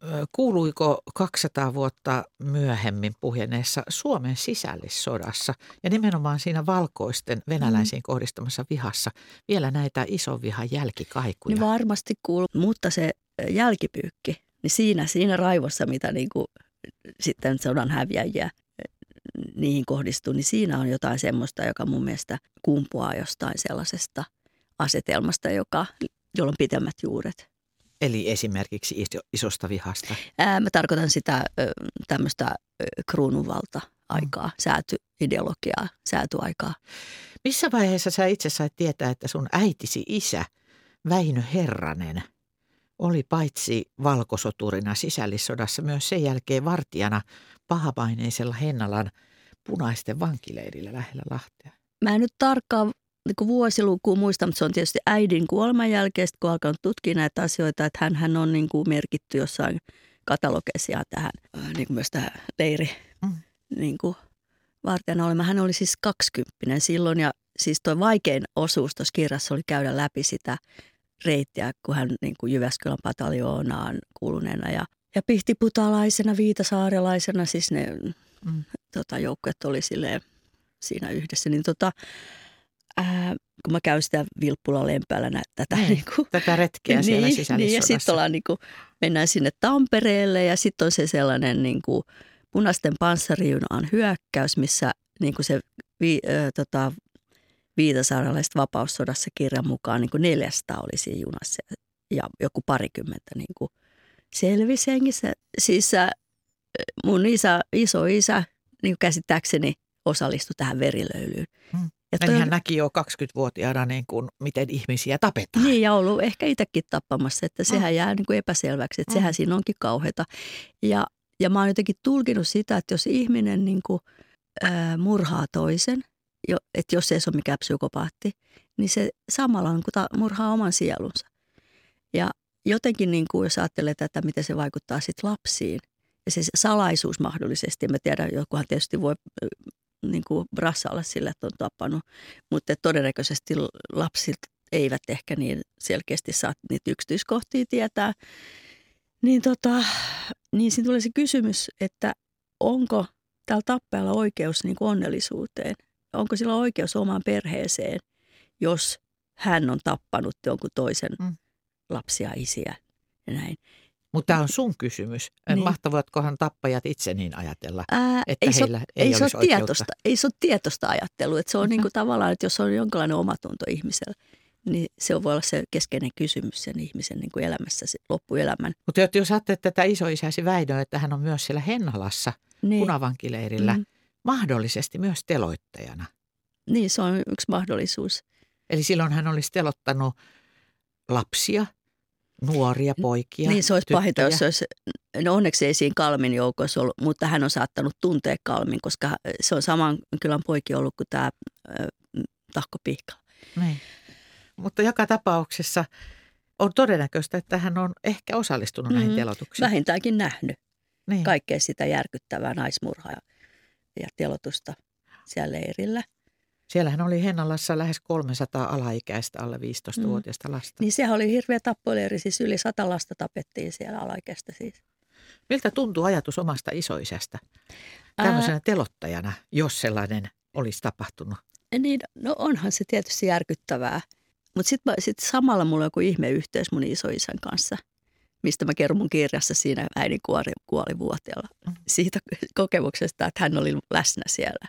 B: kuuluiko kaksisataa vuotta myöhemmin puhjenneessa Suomen sisällissodassa ja nimenomaan siinä valkoisten venäläisiin mm. kohdistamassa vihassa vielä näitä ison vihan jälkikaikuja?
C: Niin varmasti kuuluu, mutta se jälkipyykki, niin siinä, siinä raivossa, mitä niin kuin sitten sodan häviäjiä niihin kohdistuu, niin siinä on jotain semmoista, joka mun mielestä kumpuaa jostain sellaisesta asetelmasta, joka, jolla on pitemmät juuret.
B: Eli esimerkiksi iso, isosta vihasta?
C: Ää, mä tarkoitan sitä tämmöistä kruununvalta-aikaa, mm. säätyideologiaa, säätyaikaa.
B: Missä vaiheessa sä itse sait tietää, että sun äitisi isä, Väinö Herranen, oli paitsi valkosoturina sisällissodassa myös sen jälkeen vartijana pahamaineisella Hennalan punaisten vankileirillä lähellä Lahtea?
C: Mä en nyt tarkkaan niin vuosilukua muista, mutta se on tietysti äidin kuoleman jälkeen, kun on alkanut tutkia näitä asioita, että hän on niin kuin merkitty jossain katalogeissa tähän niin kuin myös tähän leiri mm. niin kuin vartijana olemaan. Hän oli siis kaksikymppinen silloin ja siis tuo vaikein osuus tuossa kirjassa oli käydä läpi sitä reittiä, kun hän niin kuin Jyväskylän pataljoonaan kuuluneena ja, ja pihtiputalaisena, viitasaarelaisena, siis ne mm. tota, joukkueet oli silleen siinä yhdessä, niin tota, ää, kun mä käyn sitä Vilppula-Lempäällä nä, tätä,
B: niin,
C: niin kuin,
B: tätä retkeä
C: niin,
B: siellä sisällissodassa.
C: Niin, ja sitten ollaan niin kuin, mennään sinne Tampereelle ja sitten on se sellainen niin kuin, punaisten panssarijunan hyökkäys, missä niin kuin se vi, ö, tota, viitasaarelaiset vapaussodassa kirjan mukaan niin kuin neljäsataa oli siinä junassa ja joku parikymmentä niin kuin selvisi hengissä. Siis mun isä, iso isä niin käsittääkseni osallistui tähän verilöylyyn.
B: Hmm. Eli hän näki jo kaksikymmentävuotiaana, niin kuin, miten ihmisiä tapetaan.
C: Niin, ja ollut ehkä itsekin tappamassa, että sehän hmm. jää niin kuin epäselväksi, että hmm. sehän siinä onkin kauheata. Ja, ja mä oon jotenkin tulkinut sitä, että jos ihminen niin kuin, äh, murhaa toisen, jo, että jos ei se ole mikään psykopaatti, niin se samalla on, kun murhaa oman sielunsa. Ja jotenkin, niin kuin, jos ajattelee tätä, miten se vaikuttaa sitten lapsiin, ja se salaisuus mahdollisesti, mä tiedän, jokuhan tietysti voi niin kuin brassailla sillä, että on tappanut, mutta todennäköisesti lapsit eivät ehkä niin selkeästi saa niitä yksityiskohtia tietää. Niin, tota, niin siinä tulee se kysymys, että onko tällä tappajalla oikeus niin kuin onnellisuuteen? Onko sillä oikeus omaan perheeseen, jos hän on tappanut jonkun toisen mm. lapsia, isiä ja näin?
B: Mutta tämä on sun kysymys. Niin. Mahtavatkohan tappajat itse niin ajatella,
C: Ää,
B: että
C: ei
B: heillä
C: se,
B: ei,
C: ei
B: olisi
C: se ole tietosta, ei se ole tietoista ajattelua. Että se on mm-hmm. niinku tavallaan, että jos on jonkinlainen omatunto ihmisellä, niin se voi olla se keskeinen kysymys sen ihmisen niinku elämässä loppuelämän.
B: Mutta jos ajattelet tätä isoisäsi Väinöä, että hän on myös siellä Hennalassa niin. punavankileirillä, mm. mahdollisesti myös teloittajana.
C: Niin, se on yksi mahdollisuus.
B: Eli silloin hän olisi telottanut lapsia, nuoria poikia,
C: niin se olisi
B: tyttöjä.
C: Pahinta, jos se olisi, no onneksi ei siinä Kalmin joukossa ollut, mutta hän on saattanut tuntea Kalmin, koska se on saman kylän poikia ollut kuin tämä äh, Tahko Pihka.
B: Niin. Mutta joka tapauksessa on todennäköistä, että hän on ehkä osallistunut mm-hmm. näihin telotuksiin.
C: Vähintäänkin nähnyt
B: niin.
C: kaikkea sitä järkyttävää naismurhaa ja, ja telotusta siellä leirillä.
B: Siellähän oli Hennalassa lähes kolmesataa alaikäistä alle viisitoistavuotiaista lasta.
C: Mm. Niin sehän oli hirveä tappoleiri, siis yli sata lasta tapettiin siellä alaikäistä siis.
B: Miltä tuntuu ajatus omasta isoisästä tämmöisenä Ää... telottajana, jos sellainen olisi tapahtunut?
C: Niin, no onhan se tietysti järkyttävää, mutta sitten sit samalla mulla on joku ihmeyhteys mun isoisän kanssa, mistä mä kerron mun kirjassa siinä äidin kuoli, kuoli vuoteella. Mm. Siitä kokemuksesta, että hän oli läsnä siellä.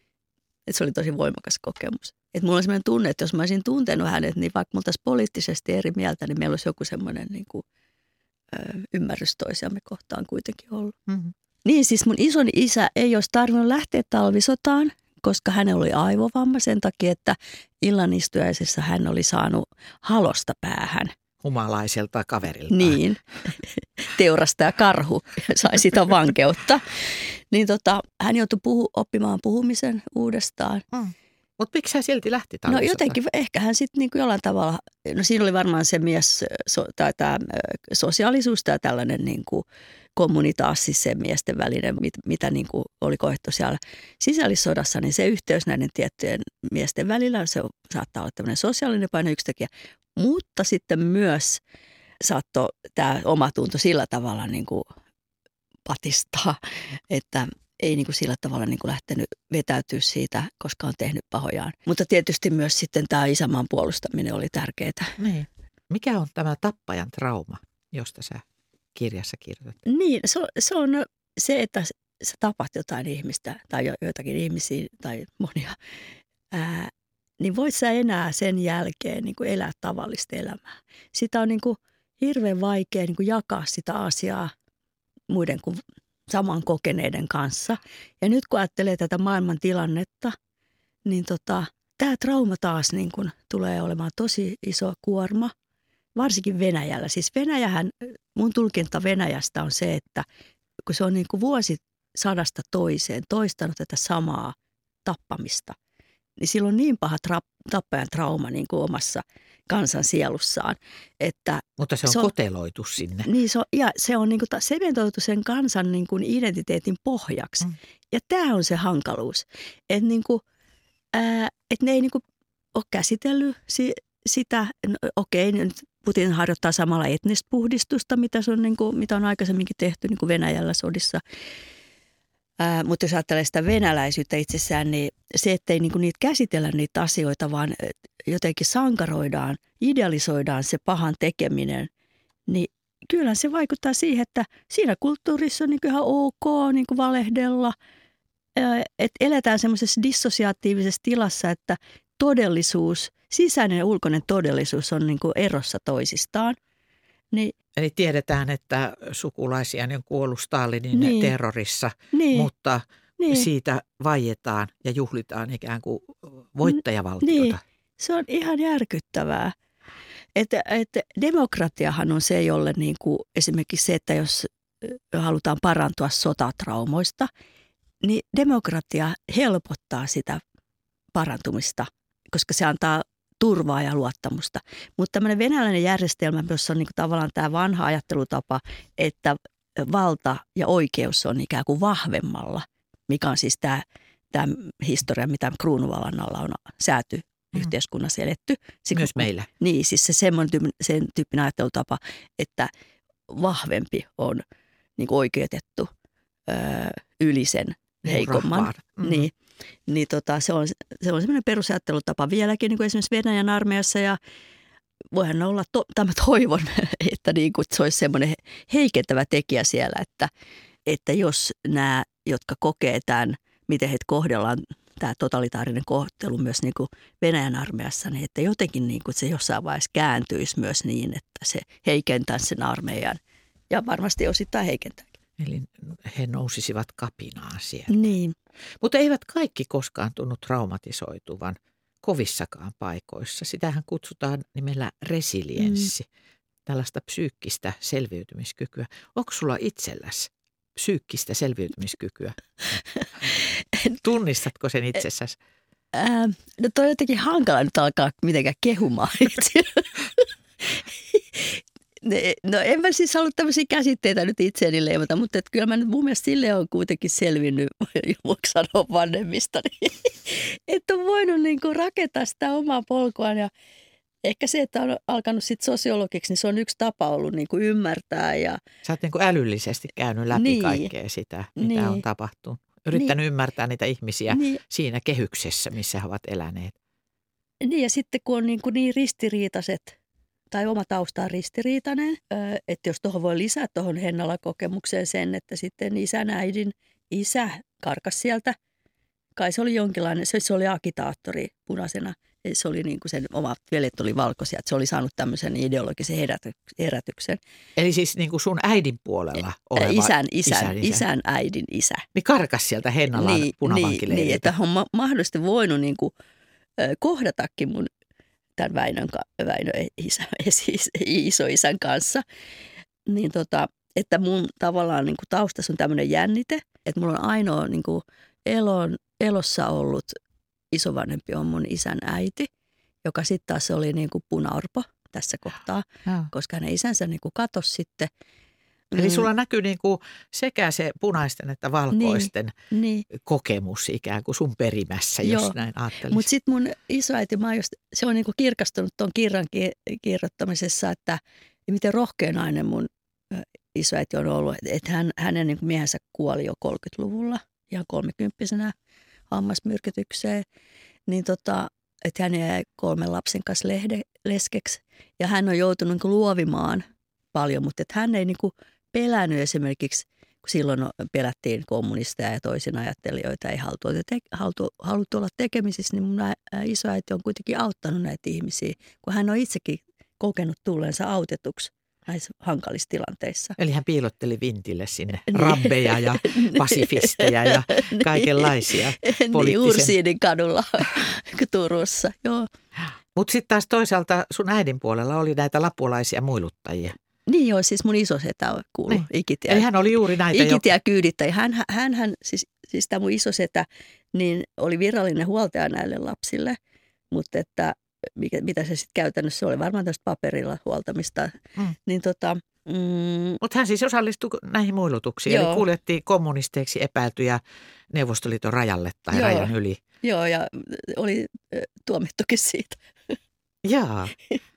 C: Että se oli tosi voimakas kokemus. Että mulla on sellainen tunne, että jos mä olisin tuntenut hänet, niin vaikka me oltaisiin poliittisesti eri mieltä, niin meillä olisi joku semmoinen niin kuin, ö, ymmärrys toisiamme kohtaan kuitenkin ollut. Mm-hmm. Niin siis mun isoni isä ei olisi tarvinnut lähteä talvisotaan, koska hänellä oli aivovamma sen takia, että illanistujaisessa hän oli saanut halosta päähän.
B: Humalaiselta kaverilta.
C: Niin, teurastaja karhu sai sitä vankeutta. Niin tota, hän joutui puhu, oppimaan puhumisen uudestaan. Mm.
B: Mutta miksi hän silti lähti talvisotaan?
C: No jotenkin, ehkä hän sitten niinku jollain tavalla, no siinä oli varmaan se mies, so, tai tämä sosiaalisuus tai tällainen niinku kommunitaassi se miesten välinen, mit, mitä niinku oli koettu siellä sisällissodassa, niin se yhteys näiden tiettyjen miesten välillä, se saattaa olla tämmöinen sosiaalinen painoyksitekijä, mutta sitten myös saattoi tämä omatunto sillä tavalla niin kuin patistaa, että ei niin kuin sillä tavalla niin kuin lähtenyt vetäytyä siitä, koska on tehnyt pahojaan. Mutta tietysti myös sitten tämä isänmaan puolustaminen oli tärkeää.
B: Niin. Mikä on tämä tappajan trauma, josta sä kirjassa kirjoitat?
C: Niin, se on se, on se että sä tapat jotain ihmistä tai jo, joitakin ihmisiä tai monia, ää, niin voit sä enää sen jälkeen niin kuin elää tavallista elämää. Sitä on niin kuin hirveän vaikea niin kuin jakaa sitä asiaa muiden kuin saman kokeneiden kanssa. Ja nyt kun ajattelee tätä maailman tilannetta, niin tota, tämä trauma taas niin kuin tulee olemaan tosi iso kuorma, varsinkin Venäjällä. Siis Venäjähän, mun tulkinta Venäjästä on se, että kun se on niin kuin vuosisadasta toiseen toistanut tätä samaa tappamista, niin sillä on niin paha tra- tappajan trauma niin kuin omassa kansan sielussaan, että
B: Mutta se on, se on koteloitu sinne.
C: Niin se on, ja se on niin kuin sementoitu sen kansan niin kuin identiteetin pohjaksi. Mm. Ja tämä on se hankaluus, että niin kuin, ää, et ne ei niin kuin ole käsitellyt si- sitä, no, okei, nyt Putin harjoittaa samalla etnistä puhdistusta, mitä, se on, niin kuin, mitä on aikaisemminkin tehty niin kuin Venäjällä sodissa. Ää, mutta jos ajattelee sitä venäläisyyttä itsessään, niin se, ettei niin kuin niitä käsitellä niitä asioita, vaan jotenkin sankaroidaan, idealisoidaan se pahan tekeminen, niin kyllä se vaikuttaa siihen, että siinä kulttuurissa on niin kuin ihan ok niin kuin valehdella, että eletään semmoisessa dissosiaatiivisessa tilassa, että todellisuus, sisäinen ja ulkoinen todellisuus on niin kuin erossa toisistaan. Niin,
B: eli tiedetään, että sukulaisia on kuollut Stalinin niin, terrorissa, niin, mutta niin, siitä vaietaan ja juhlitaan ikään kuin voittajavaltiota.
C: Niin, se on ihan järkyttävää. Että, että demokratiahan on se, jolle niin kuin esimerkiksi se, että jos halutaan parantua sotatraumoista, niin demokratia helpottaa sitä parantumista, koska se antaa turvaa ja luottamusta. Mutta tämmöinen venäläinen järjestelmä, jossa on niin kuin tavallaan tämä vanha ajattelutapa, että valta ja oikeus on ikään kuin vahvemmalla, mikä on siis tämä, tämä historia, mitä kruunuvallan alla on sääty mm. yhteiskunnassa eletty.
B: Se, myös kun, meillä.
C: Niin, siis se semmoinen tyyppinen, sen tyyppinen ajattelutapa, että vahvempi on niin kuin oikeutettu öö, yli sen heikomman. Mm. Niin. Niin tota, se on, se on semmoinen perusajattelutapa vieläkin niin kuin esimerkiksi Venäjän armeijassa ja voihan olla, to, tämä toivon, että niin kuin se olisi semmoinen heikentävä tekijä siellä, että, että jos nämä, jotka kokee tämän, miten heitä kohdellaan, tämä totalitaarinen kohtelu myös niin kuin Venäjän armeijassa, niin että jotenkin niin kuin se jossain vaiheessa kääntyisi myös niin, että se heikentäisi sen armeijan ja varmasti osittain heikentää.
B: Eli he nousisivat kapinaan sieltä.
C: Niin.
B: Mutta eivät kaikki koskaan tunnu traumatisoituvan kovissakaan paikoissa. Sitähän kutsutaan nimellä resilienssi, mm. tällaista psyykkistä selviytymiskykyä. Onko sulla itselläsi psyykkistä selviytymiskykyä? Tunnistatko sen itsessäsi?
C: Ää, no toi on jotenkin hankala nyt alkaa mitenkään kehumaan itse. No en mä siis halua tämmöisiä käsitteitä nyt itseäni leimata, mutta et kyllä mä nyt mun mielestä sille on kuitenkin selvinnyt, voiko sanoa vanhemmista, niin, että on voinut niinku rakentaa sitä omaa polkuaan ja ehkä se, että on alkanut sit sosiologiksi, niin se on yksi tapa ollut niinku ymmärtää. Ja
B: sä oot niinku älyllisesti käynyt läpi niin, kaikkea sitä, mitä niin, on tapahtunut. Yrittänyt niin, ymmärtää niitä ihmisiä niin, siinä kehyksessä, missä he ovat eläneet.
C: Niin ja sitten kun on niinku niin ristiriitaiset tai oma tausta on ristiriitainen, että jos tuohon voi lisätä tuohon Hennala-kokemukseen sen, että sitten isän äidin isä karkasi sieltä. Kai se oli jonkinlainen, se oli agitaattori punaisena, se oli niin kuin sen omat veljet oli valkoisia, että se oli saanut tämmöisen ideologisen herätyksen.
B: Eli siis niin kuin sun äidin puolella oleva
C: isän, isän, isän, isä. isän äidin isä.
B: Niin karkas sieltä Hennalan
C: niin,
B: punavankileiriltä.
C: Niin, että on ma- mahdollisesti voinut niin kuin, kohdatakin mun tämän Väinön, Väinön isä, isoisän kanssa, niin tota, että mun tavallaan niin kuin taustassa on tämmöinen jännite, että mulla on ainoa niin kuin elon, elossa ollut isovanhempi on mun isän äiti, joka sitten taas oli niin kuin punaorpo tässä kohtaa, ja, koska hänen isänsä niin kuin katosi sitten.
B: Eli sulla näkyy niin kuin sekä se punaisten että valkoisten niin, niin. kokemus ikään kuin sun perimässä, jos joo, näin ajattelisi.
C: Mutta sitten mun isoäiti, just, se on niin kuin kirkastunut tuon kirjan kirjoittamisessa, että, ja miten rohkea nainen mun isoäiti on ollut. Että hän, hänen niin kuin miehensä kuoli jo kolmekymmentäluvulla, ihan kolmekymppisenä hammasmyrkytykseen. Niin tota, että hän jäi kolmen lapsen kanssa lehde, leskeksi. Ja hän on joutunut niin kuin luovimaan paljon, mutta että hän ei niin kuin pelännyt esimerkiksi, kun silloin pelättiin kommunisteja ja toisin ajattelijoita, ei haluttu, te, haluttu, haluttu olla tekemisissä, niin mun isoäiti on kuitenkin auttanut näitä ihmisiä, kun hän on itsekin kokenut tulleensa autetuksi näissä hankalissa tilanteissa.
B: Eli hän piilotteli vintille sinne rabbeja ja pasifisteja ja kaikenlaisia poliittisen.
C: Niin, Ursiinin kadulla Turussa, joo.
B: Mutta sitten taas toisaalta sun äidin puolella oli näitä lapulaisia muiluttajia.
C: Niin joo, siis mun isosetä kuului niin. Ikitie.
B: Eli hän oli juuri näitä
C: Ikitie kyydittäjä. Hän, hän, hän siis, siis tämä mun isosetä, niin oli virallinen huoltaja näille lapsille, mutta että mikä, mitä se sitten käytännössä oli, varmaan tästä paperilla huoltamista. Mm. Niin tota, mm,
B: mutta hän siis osallistui näihin muilutuksiin, joo. Eli kuljettiin kommunisteiksi epäiltyjä Neuvostoliiton rajalle tai joo. rajan yli.
C: Joo, ja oli tuomittukin siitä.
B: Jaa.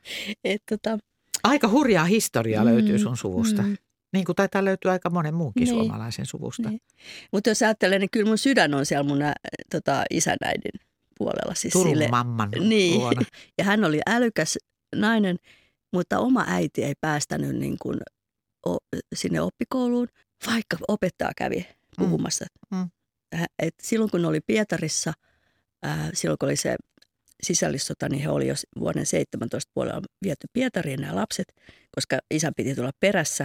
C: Et, tota,
B: Aika hurjaa historiaa mm, löytyy sun suvusta. Mm. Niin kuin taitaa löytyä aika monen muunkin niin. suomalaisen suvusta. Niin.
C: Mutta jos ajattelee, niin kyllä mun sydän on siellä mun ä, tota, isänäidin puolella. Siis
B: Turun
C: sille,
B: mamman
C: niin.
B: luona.
C: Ja hän oli älykäs nainen, mutta oma äiti ei päästänyt niin kuin, o, sinne oppikouluun, vaikka opettaja kävi puhumassa. Mm. Mm. Et silloin kun oli Pietarissa, äh, silloin kun oli se sisällissota, niin he oli jo vuoden seitsemäntoista puolella viety Pietariin nämä lapset, koska isän piti tulla perässä.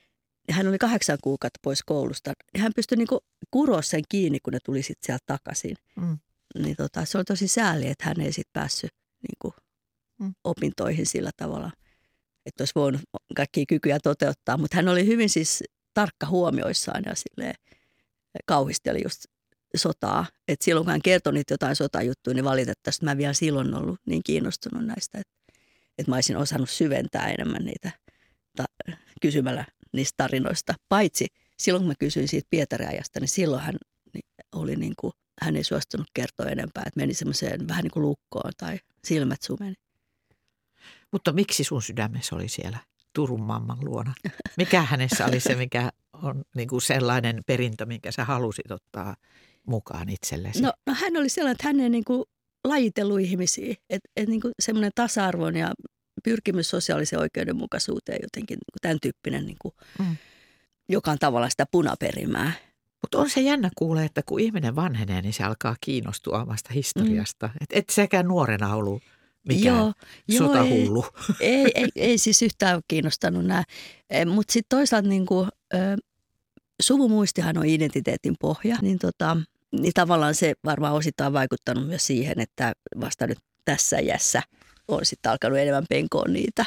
C: Ja hän oli kahdeksan kuukautta pois koulusta. Ja hän pystyi niinku kuroa sen kiinni, kun ne tuli sitten sieltä takaisin. Mm. Niin tota, se oli tosi sääli, että hän ei sitten päässyt niinku mm. opintoihin sillä tavalla, että olisi voinut kaikkia kykyjä toteuttaa. Mutta hän oli hyvin siis tarkka huomioissaan ja silleen kauhisteli just sotaa. Että silloin kun hän kertoi niitä jotain sotajuttuja, niin valitettavasti mä vielä silloin ollut niin kiinnostunut näistä, että, että mä olisin osannut syventää enemmän niitä ta- kysymällä niistä tarinoista. Paitsi silloin kun mä kysyin siitä Pietari-ajasta, niin silloin hän niin oli niin kuin, hän ei suostunut kertoa enempää, että meni semmoiseen vähän niin kuin lukkoon tai silmät sumeni.
B: Mutta miksi sun sydämessä oli siellä Turun mamman luona? Mikä hänessä oli se, mikä on niin kuin sellainen perintö, minkä sä halusit ottaa mukaan itsellesi?
C: No, no hän oli sellainen, että hän ei niin kuin lajitellut ihmisiä. Että et niin kuin semmoinen tasa-arvon ja pyrkimys sosiaaliseen oikeudenmukaisuuteen jotenkin niin kuin tämän tyyppinen, niin kuin, mm. joka on tavallaan sitä punaperimää.
B: Mutta on se jännä kuulee, että kun ihminen vanhenee, niin se alkaa kiinnostua omasta historiasta. Mm. Että et säkään nuorena ollut mikään joo, sotahullu.
C: Joo, ei, ei, ei, ei siis yhtään ole kiinnostanut nämä. Mutta sitten toisaalta niin kuin, suvumuistihan on identiteetin pohja, niin, tota, niin tavallaan se varmaan osittain vaikuttanut myös siihen, että vasta nyt tässä iässä on sitten alkanut enemmän penkoa niitä.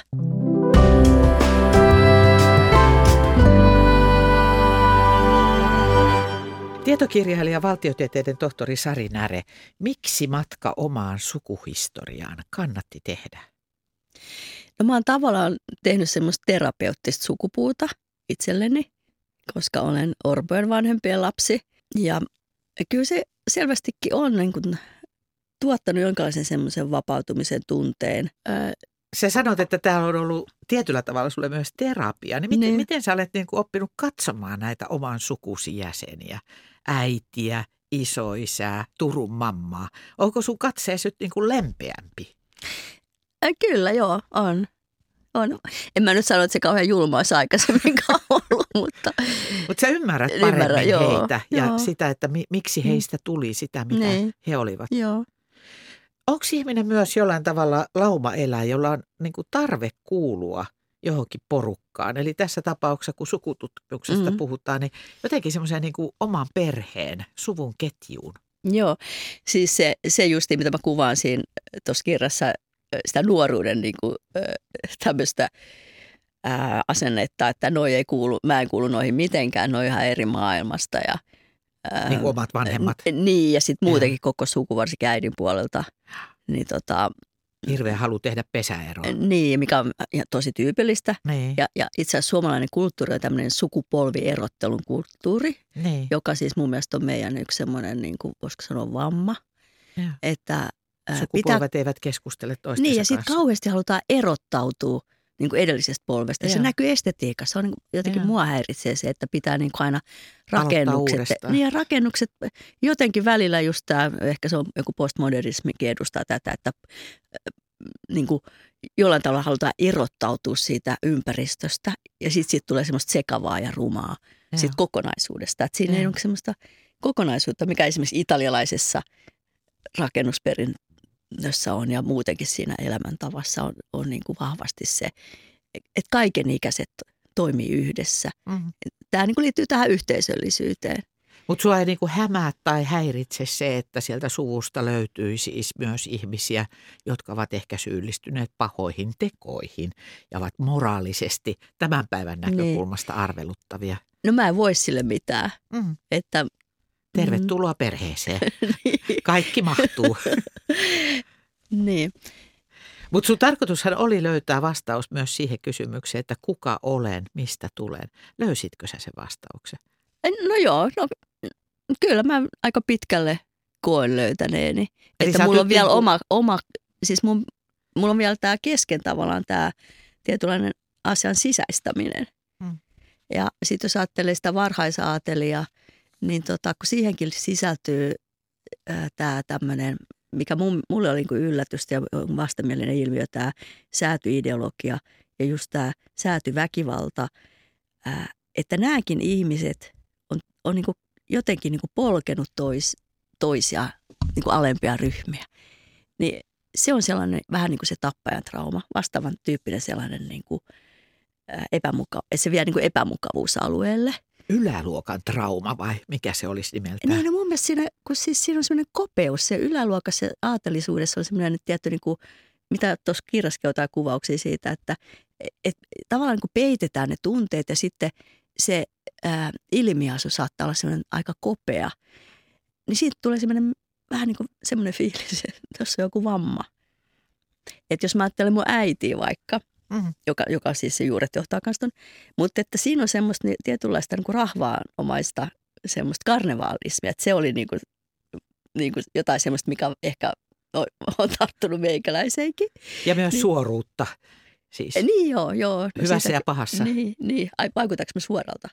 B: Tietokirjailija valtiotieteiden tohtori Sari Näre, miksi matka omaan sukuhistoriaan kannatti tehdä?
C: No mä oon tavallaan tehnyt semmoista terapeuttista sukupuuta itselleni, koska olen orpojen vanhempien lapsi. Ja kyllä se selvästikin on niin kuin tuottanut jonkinlaisen semmoisen vapautumisen tunteen.
B: Sä sanot, että tämä on ollut tietyllä tavalla sulle myös terapia. Niin miten, niin. miten sä olet niin kuin oppinut katsomaan näitä oman sukusi jäseniä? Äitiä, isoisää, Turun mammaa. Onko sun katseesi nyt niin kuin lempeämpi?
C: Kyllä, joo, on. on. En mä nyt sano, että se kauhean julma olisi aikaisemminkaan ollut, mutta...
B: Mutta sä ymmärrät paremmin
C: Ymmärrän, joo,
B: heitä ja joo. sitä, että mi, miksi heistä tuli sitä, mitä niin. he olivat.
C: Joo.
B: Onko ihminen myös jollain tavalla laumaeläin, jolla on niin kuin tarve kuulua johonkin porukkaan? Eli tässä tapauksessa, kun sukututkimuksesta mm-hmm. puhutaan, niin jotenkin semmoiseen niin kuin oman perheen, suvun ketjuun.
C: Joo, siis se, se justi, mitä mä kuvaan siinä tuossa kirjassa, sitä nuoruuden niin kuin, tämmöistä ää, asennetta, että noi ei kuulu, mä en kuulu noihin mitenkään, noi ihan eri maailmasta. Ja, ää,
B: niin kuin omat vanhemmat.
C: Niin, ja sitten muutenkin koko suku, varsinkin äidin puolelta. Niin tota,
B: hirveä halu tehdä pesäeroa.
C: Niin, mikä on tosi tyypillistä.
B: Niin.
C: Ja, ja itse asiassa suomalainen kulttuuri on tämmöinen sukupolvierottelun kulttuuri,
B: niin.
C: joka siis mun mielestä on meidän yksi semmoinen, niin kuin voisiko sanoa, vamma.
B: Ja.
C: Että
B: sukupolvet pitää, eivät keskustele toistensa
C: niin, ja
B: kanssa.
C: sitten kauheasti halutaan erottautua niin kuin edellisestä polvesta. Ja se
B: Joo.
C: näkyy estetiikassa. Se on niin kuin, jotenkin
B: Joo.
C: mua häiritsee se, että pitää niin kuin aina
B: Aloittaa
C: rakennukset.
B: uudestaan.
C: Niin ja rakennukset, jotenkin välillä just tämä, ehkä se on joku postmodernismikin edustaa tätä, että niin kuin jollain tavalla halutaan irrottautua siitä ympäristöstä ja sitten siitä tulee semmoista sekavaa ja rumaa
B: Joo.
C: siitä kokonaisuudesta. Että siinä
B: Joo.
C: ei ole semmoista kokonaisuutta, mikä esimerkiksi italialaisessa rakennusperinnössä on ja muutenkin siinä elämäntavassa on, on niin kuin vahvasti se, että kaikenikäiset toimii yhdessä.
B: Mm.
C: Tämä niin kuin liittyy tähän yhteisöllisyyteen.
B: Mutta sua ei niinku hämää tai häiritse se, että sieltä suvusta löytyy siis myös ihmisiä, jotka ovat ehkä syyllistyneet pahoihin tekoihin ja ovat moraalisesti tämän päivän näkökulmasta niin arveluttavia.
C: No mä en voi sille mitään.
B: Mm.
C: Että,
B: Tervetuloa
C: mm.
B: perheeseen. Kaikki mahtuu.
C: Niin.
B: Mutta sun tarkoitushan oli löytää vastaus myös siihen kysymykseen, että kuka olen, mistä tulen. Löysitkö sä sen vastauksen?
C: No joo, no, kyllä mä aika pitkälle koen löytäneeni.
B: Eli
C: että mulla on vielä
B: niinku
C: oma, oma, siis mun, mulla on vielä tämä kesken tavallaan tämä tietynlainen asian sisäistäminen.
B: Hmm.
C: Ja sitten jos ajattelee sitä varhaisaatelia, niin tota, kun siihenkin sisältyy tämä tämmöinen, mikä mun, mulle oli niin yllätystä ja vastamielinen ilmiö, tämä säätyideologia ja just tämä säätyväkivalta, ää, että nämäkin ihmiset on, on niin kuin jotenkin niin kuin polkenut tois, toisia niin kuin alempia ryhmiä. Niin se on sellainen vähän niin kuin se tappajan trauma, vastaavan tyyppinen sellainen niin kuin epämuka- se vie niin kuin epämukavuusalueelle.
B: Yläluokan trauma vai mikä se olisi nimeltään?
C: Niin, no mun mielestä siinä, kun siis siinä on sellainen kopeus, se yläluokassa aatelisuudessa on sellainen tietty, niin kuin, mitä tuossa kirjassakin on jotain kuvauksia siitä, että et, tavallaan niin kuin peitetään ne tunteet ja sitten se ää, ilmiasu saattaa olla sellainen aika kopea. Niin siitä tulee sellainen vähän niin kuin semmoinen fiilis, että tuossa on joku vamma. Että jos mä ajattelen mun äitiä vaikka, mm-hmm. joka, joka siis se juuret johtaa kanssa ton, mutta että siinä on semmoista niin, tietynlaista niin kuin rahvaanomaista semmoista karnevaalismia, että se oli niin kuin, niin kuin jotain semmoista, mikä ehkä on, on tarttunut meikäläiseenkin.
B: Ja myös
C: niin,
B: suoruutta. Siis.
C: Niin joo, joo. No
B: hyvässä
C: siitä,
B: ja pahassa.
C: Niin, niin. Ai vaikutaanko mä suoralta?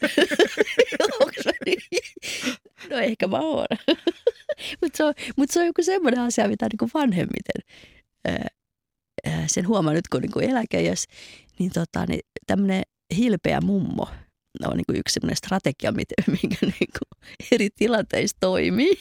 C: niin? No ehkä mä oon. Mutta se, mut se on joku semmoinen asia, mitä niin kuin vanhemmiten ää, ää, sen huomaa nyt, kun niin eläkeiäs, niin, tota, niin tämmöinen hilpeä mummo on niin kuin yksi semmoinen strategia, mikä niin kuin eri tilanteissa toimii.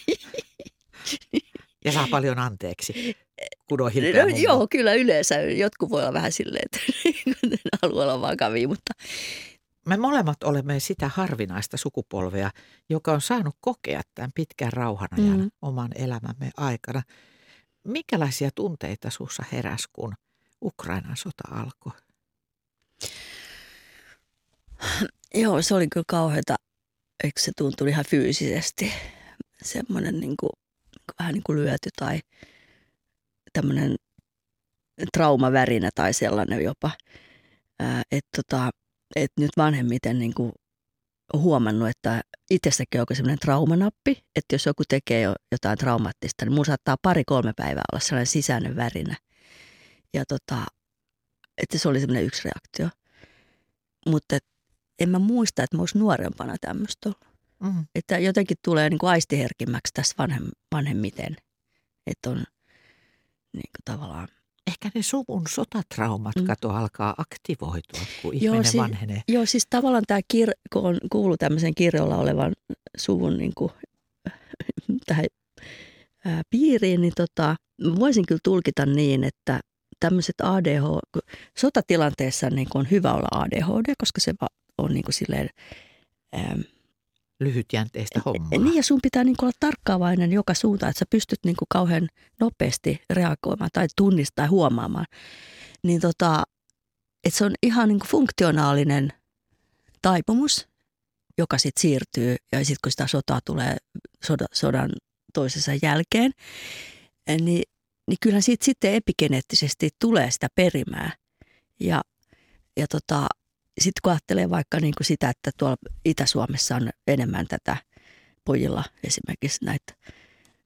B: Ja saa paljon anteeksi, kun on hilpeä
C: no,
B: mummo.
C: joo, kyllä yleensä. Jotkut voi olla vähän silleen, että ne haluaa olla vakavia, mutta...
B: Me molemmat olemme sitä harvinaista sukupolvea, joka on saanut kokea tämän pitkän rauhanajan mm. oman elämämme aikana. Minkälaisia tunteita sussa heräsi, kun Ukrainan sota alkoi?
C: Joo, se oli kyllä kauheata. Eikö se tuntui ihan fyysisesti? Semmoinen niin kuin, vähän niin kuin lyöty tai tämmöinen traumavärinä tai sellainen jopa. Että tota, et nyt vanhemmiten niin kuin huomannut, että itsestäkin on joku semmoinen traumanappi, että jos joku tekee jo jotain traumaattista, niin mun saattaa pari-kolme päivää olla sellainen sisäinen värinä. Ja tota, että se oli semmoinen yksi reaktio. Mutta en mä muista, että mä olisin nuorempana tämmöistä ollut. Mm. Että jotenkin tulee niin kuin aistiherkimmäksi tässä vanhem, vanhemmiten. Että on niin kuin tavallaan...
B: Ehkä ne suvun sotatraumat, mm. kato, alkaa aktivoitua, kun ihminen
C: joo, si-
B: vanhenee.
C: Joo, siis tavallaan tämä, kir- kun on kuullut tämmöisen kirjolla olevan suvun niin kuin, tähän ää, piiriin, niin tota, voisin kyllä tulkita niin, että tämmöiset A D H, sotatilanteessa niin kuin on hyvä olla A D H D, koska se on niin kuin silleen... Ää,
B: lyhytjänteistä hommaa.
C: Niin, ja sun pitää niin kuin olla tarkkaavainen joka suuntaan, että sä pystyt niin kuin kauhean nopeasti reagoimaan tai tunnistamaan tai huomaamaan. Niin tota, että se on ihan niin kuin funktionaalinen taipumus, joka sitten siirtyy, ja sitten kun sitä sotaa tulee sodan, sodan toisensa jälkeen, niin, niin kyllähän siitä sitten epigeneettisesti tulee sitä perimää. Ja, ja tota, sitten kun ajattelee vaikka niin kuin sitä, että tuolla Itä-Suomessa on enemmän tätä pojilla esimerkiksi näitä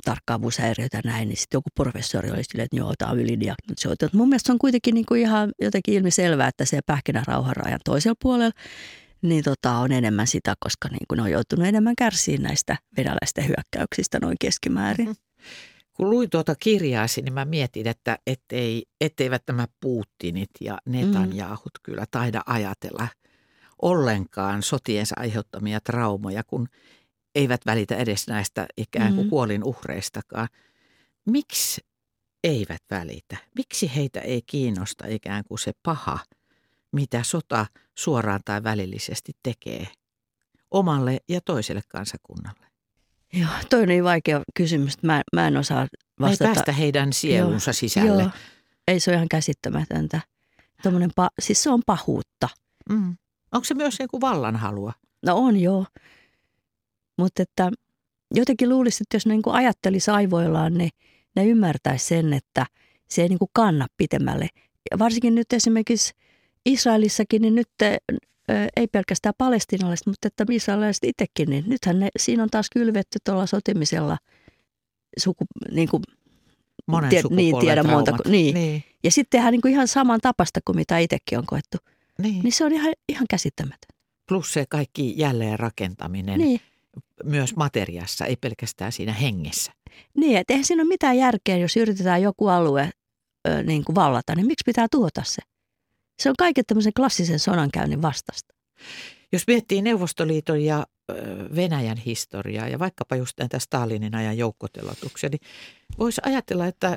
C: tarkkaavuushäiriötä ja näin, niin sitten joku professori oli silleen, että joo, tämä on ylidiagnosoitu. Mun mielestä se on kuitenkin niin kuin ihan jotenkin ilmiselvää, että se pähkinärauharajan toisella puolella niin tota, on enemmän sitä, koska niin kuin ne on joutunut enemmän kärsiin näistä venäläisten hyökkäyksistä noin keskimäärin.
B: Mm-hmm. Kun luin tuota kirjaasi, niin mä mietin, että ettei, etteivät nämä Putinit ja Netanyahut mm. kyllä taida ajatella ollenkaan sotiensa aiheuttamia traumoja, kun eivät välitä edes näistä ikään kuin kuolin uhreistakaan. Miksi eivät välitä? Miksi heitä ei kiinnosta ikään kuin se paha, mitä sota suoraan tai välillisesti tekee omalle ja toiselle kansakunnalle?
C: Joo, toi on niin vaikea kysymys, että mä, mä en osaa vastata.
B: Ei päästä heidän sielunsa joo, sisälle.
C: Joo, ei se ole ihan käsittämätöntä. Pa, siis se on pahuutta.
B: Mm. Onko se myös joku vallanhalua?
C: No on joo, mutta että jotenkin luulisi, että jos ne niin kuin ajattelisi aivoillaan, niin ne ymmärtäisi sen, että se ei niin kuin kanna pitemmälle. Ja varsinkin nyt esimerkiksi Israelissakin, niin nyt ei pelkästään palestiinalaiset, mutta että israelilaiset itsekin, niin nythän ne, siinä on taas kylvetty tuolla sotimisella suku, niin kuin,
B: monen
C: tie,
B: sukupolven
C: niin, tiedä monta, niin.
B: niin.
C: Ja sitten tehdään niin kuin ihan saman tapasta kuin mitä itsekin on koettu.
B: Niin.
C: niin se on ihan, ihan käsittämätön.
B: Plus se kaikki jälleenrakentaminen
C: niin.
B: myös materiassa, ei pelkästään siinä hengessä.
C: Niin, että eihän siinä ole mitään järkeä, jos yritetään joku alue ö, niin kuin vallata, niin miksi pitää tuhota se? Se on kaiken tämmöisen klassisen sodankäynnin vastasta.
B: Jos miettii Neuvostoliiton ja Venäjän historiaa ja vaikkapa just näitä Stalinin ajan joukkotelotuksia, niin voisi ajatella, että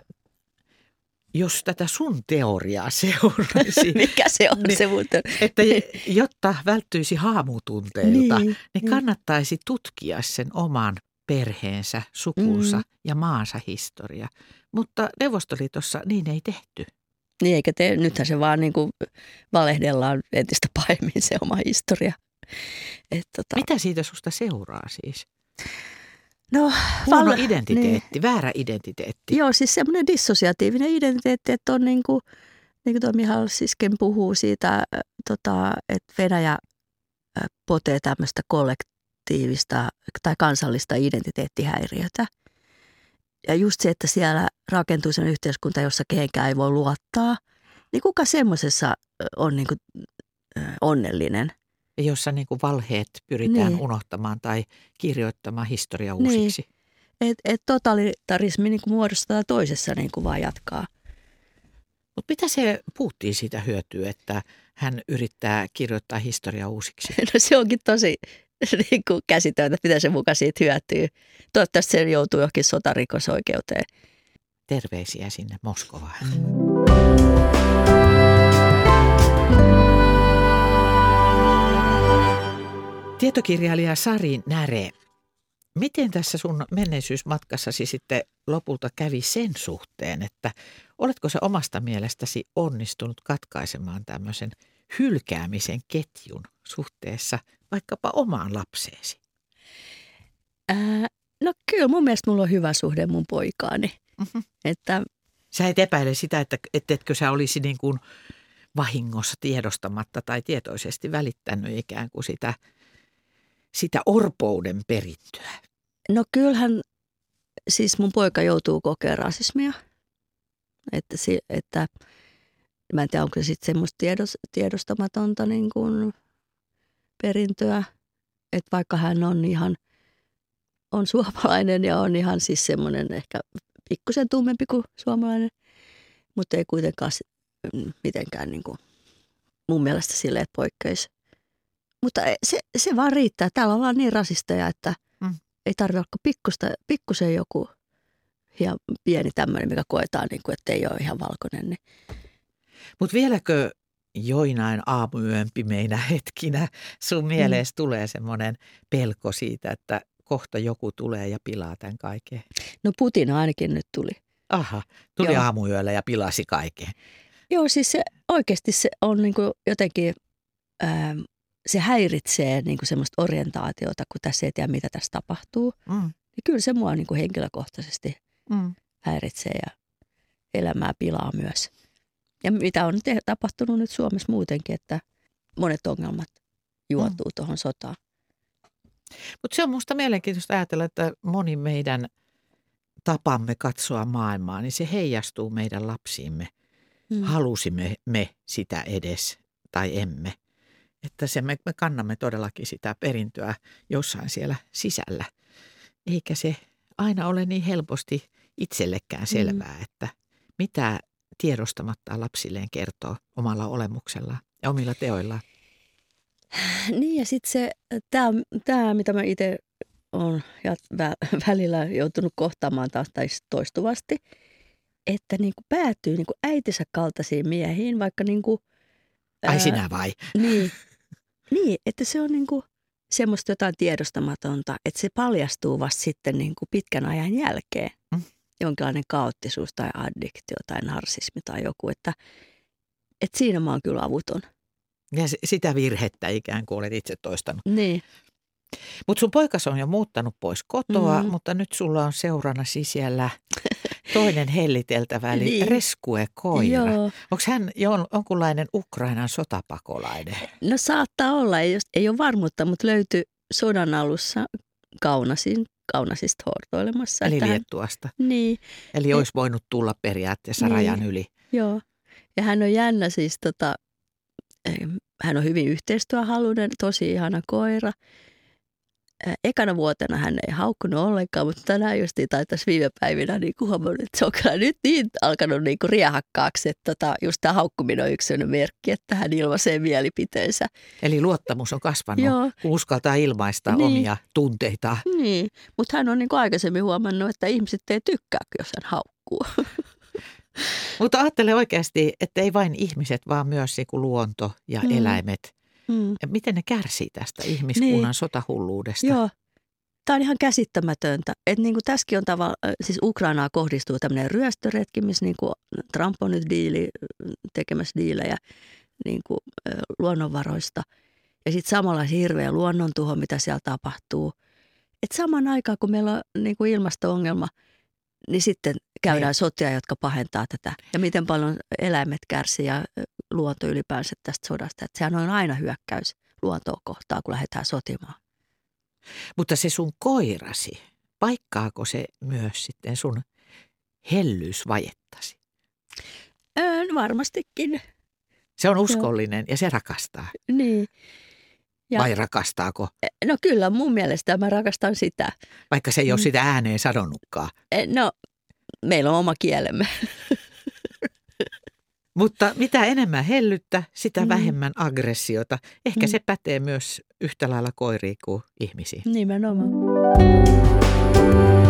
B: jos tätä sun teoriaa seuraisi.
C: Mikä se on
B: niin,
C: se muuten?
B: Että jotta välttyisi haamutunteilta, niin, niin kannattaisi tutkia sen oman perheensä, sukunsa mm. ja maansa historia. Mutta Neuvostoliitossa niin ei tehty.
C: Niin eikä te, nythän se vaan niin kuin valehdellaan entistä pahemmin se oma historia. Et, tota...
B: Mitä siitä susta seuraa siis?
C: No,
B: huono val... identiteetti, niin. Väärä identiteetti.
C: Joo, siis semmoinen dissosiatiivinen identiteetti, että on niin kuin, niin kuin tuo Mihail Sisken puhuu siitä, tota, että Venäjä potee tämmöistä kollektiivista tai kansallista identiteettihäiriötä. Ja just se, että siellä rakentuu sellainen yhteiskunta, jossa kehenkään ei voi luottaa, niin kuka semmoisessa on niin kuin onnellinen?
B: Ja jossa niin kuin valheet pyritään
C: niin.
B: unohtamaan tai kirjoittamaan historia uusiksi.
C: Niin. Että et totalitarismi niin kuin muodossa tai toisessa niin kuin vaan jatkaa.
B: Mutta mitä se Putin siitä hyötyy, että hän yrittää kirjoittaa historiaa uusiksi?
C: No se onkin tosi niin kuin käsitöitä, mitä se muka siitä hyötyy. Toivottavasti se joutuu johonkin sotarikosoikeuteen.
B: Terveisiä sinne Moskovaan. Tietokirjailija Sari Näre, miten tässä sun menneisyysmatkassasi sitten lopulta kävi sen suhteen, että oletko sä omasta mielestäsi onnistunut katkaisemaan tämmöisen hylkäämisen ketjun suhteessa vaikkapa omaan lapseesi?
C: Ää, no kyllä mun mielestä mulla on hyvä suhde mun poikaani. Mm-hmm. Että...
B: Sä et epäile sitä, että ettetkö sä olisi niin kuin vahingossa tiedostamatta tai tietoisesti välittänyt ikään kuin sitä, sitä orpouden perintöä?
C: No kyllähän siis mun poika joutuu kokemaan rasismia. Että, että mä en tiedä, onko se sitten semmoista tiedos, tiedostamatonta niin kuin perintöä. Että vaikka hän on ihan on suomalainen ja on ihan siis semmoinen ehkä pikkusen tummempi kuin suomalainen, mutta ei kuitenkaan mitenkään niin kuin mun mielestä silleen, että poikkeisi. Mutta se, se vaan riittää. Täällä ollaan niin rasisteja, että mm. ei tarvitse olla pikkusta, pikkusen joku ihan pieni tämmöinen, mikä koetaan, niin kuin, että ei ole ihan valkoinen. Niin.
B: Mutta vieläkö joinain aamuyön pimeinä hetkinä sun mieleesi mm. tulee semmoinen pelko siitä, että kohta joku tulee ja pilaa tämän kaiken?
C: No Putin ainakin nyt tuli.
B: Aha, tuli
C: Joo.
B: aamuyöllä ja pilasi kaiken.
C: Joo, siis se, oikeasti se on niin kuin jotenkin, ää, se häiritsee niin kuin semmoista orientaatiota, kun tässä ei tiedä, mitä tässä tapahtuu.
B: Mm.
C: Niin kyllä se mua niin kuin henkilökohtaisesti mm. häiritsee ja elämää pilaa myös. Ja mitä on te- tapahtunut nyt Suomessa muutenkin, että monet ongelmat juontuu mm. tuohon sotaan.
B: Mutta se on minusta mielenkiintoista ajatella, että moni meidän tapamme katsoa maailmaa, niin se heijastuu meidän lapsiimme. Hmm. Halusimme me sitä edes tai emme. Että se me, me kannamme todellakin sitä perintöä jossain siellä sisällä. Eikä se aina ole niin helposti itsellekään selvää, hmm. että mitä tiedostamatta lapsilleen kertoo omalla olemuksellaan ja omilla teoillaan.
C: Niin ja sitten se, tämä mitä mä itse olen välillä joutunut kohtaamaan taas tai toistuvasti, että niin kuin päätyy niin kuin äitinsä kaltaisiin miehiin, vaikka niin kuin,
B: Ai sinä vai?
C: Niin, niin, että se on niin kuin semmoista jotain tiedostamatonta, että se paljastuu vasta sitten niin kuin pitkän ajan jälkeen. Mm. Jonkinlainen kaoottisuus tai addiktio tai narsismi tai joku, että, että siinä mä oon kyllä avuton.
B: Ja sitä virhettä ikään kuin olet itse toistanut.
C: Niin.
B: Mutta sun poikas on jo muuttanut pois kotoa, mm. mutta nyt sulla on seurannasi siellä toinen helliteltävä, eli niin. rescue-koira. Onko hän jonkunlainen Ukrainan sotapakolainen?
C: No saattaa olla, ei, ei ole varmuutta, mutta löytyi sodan alussa Kaunasin, Kaunasista hortoilemassa.
B: Eli Liettuasta.
C: Hän, niin.
B: Eli olisi voinut tulla periaatteessa niin. rajan yli.
C: Joo, ja hän on jännä siis, tota, hän on hyvin yhteistyöhaluinen, tosi ihana koira. Ekana vuotena hän ei haukkunut ollenkaan, mutta tänään justiin tai tässä viime päivinä niin huomannut, että se on kyllä nyt niin alkanut niin kuin riehakkaaksi, että tota, just tämä haukkuminen on yksi sellainen merkki, että hän ilmaisee mielipiteensä.
B: Eli luottamus on kasvanut, Joo. kun uskaltaa ilmaista niin. omia tunteitaan.
C: Niin, mutta hän on niin kuin aikaisemmin huomannut, että ihmiset ei tykkää, jos hän haukkuu.
B: Mutta ajattele oikeasti, että ei vain ihmiset, vaan myös luonto ja mm. eläimet. Mm. Miten ne kärsii tästä ihmiskunnan niin. sotahulluudesta?
C: Joo, tämä on ihan käsittämätöntä. Että niin kuin tässäkin on tavallaan, siis Ukrainaa kohdistuu tämmöinen ryöstöretki, missä niin kuin Trump on nyt diili, tekemässä diilejä niin kuin, luonnonvaroista. Ja sitten samalla hirveä luonnontuho, mitä siellä tapahtuu. Että saman aikaan, kun meillä on niin kuin ilmasto-ongelma, niin sitten käydään niin. sotia, jotka pahentaa tätä. Ja miten paljon eläimet kärsii ja luonto ylipäänsä tästä sodasta. Että sehän on aina hyökkäys luontoa kohtaan, kun lähdetään sotimaan.
B: Mutta se sun koirasi, paikkaako se myös sitten sun hellyysvajettasi?
C: Öö, varmastikin.
B: Se on uskollinen Joo. ja se rakastaa.
C: Niin. Ja,
B: Vai rakastaako?
C: No kyllä, mun mielestä mä rakastan sitä.
B: Vaikka se ei ole sitä ääneen sanonutkaan.
C: No, meillä on oma kielemme.
B: Mutta mitä enemmän hellyttä, sitä mm. vähemmän aggressiota. Ehkä
C: mm.
B: se pätee myös yhtä lailla koiriin kuin ihmisiin.
C: Nimenomaan.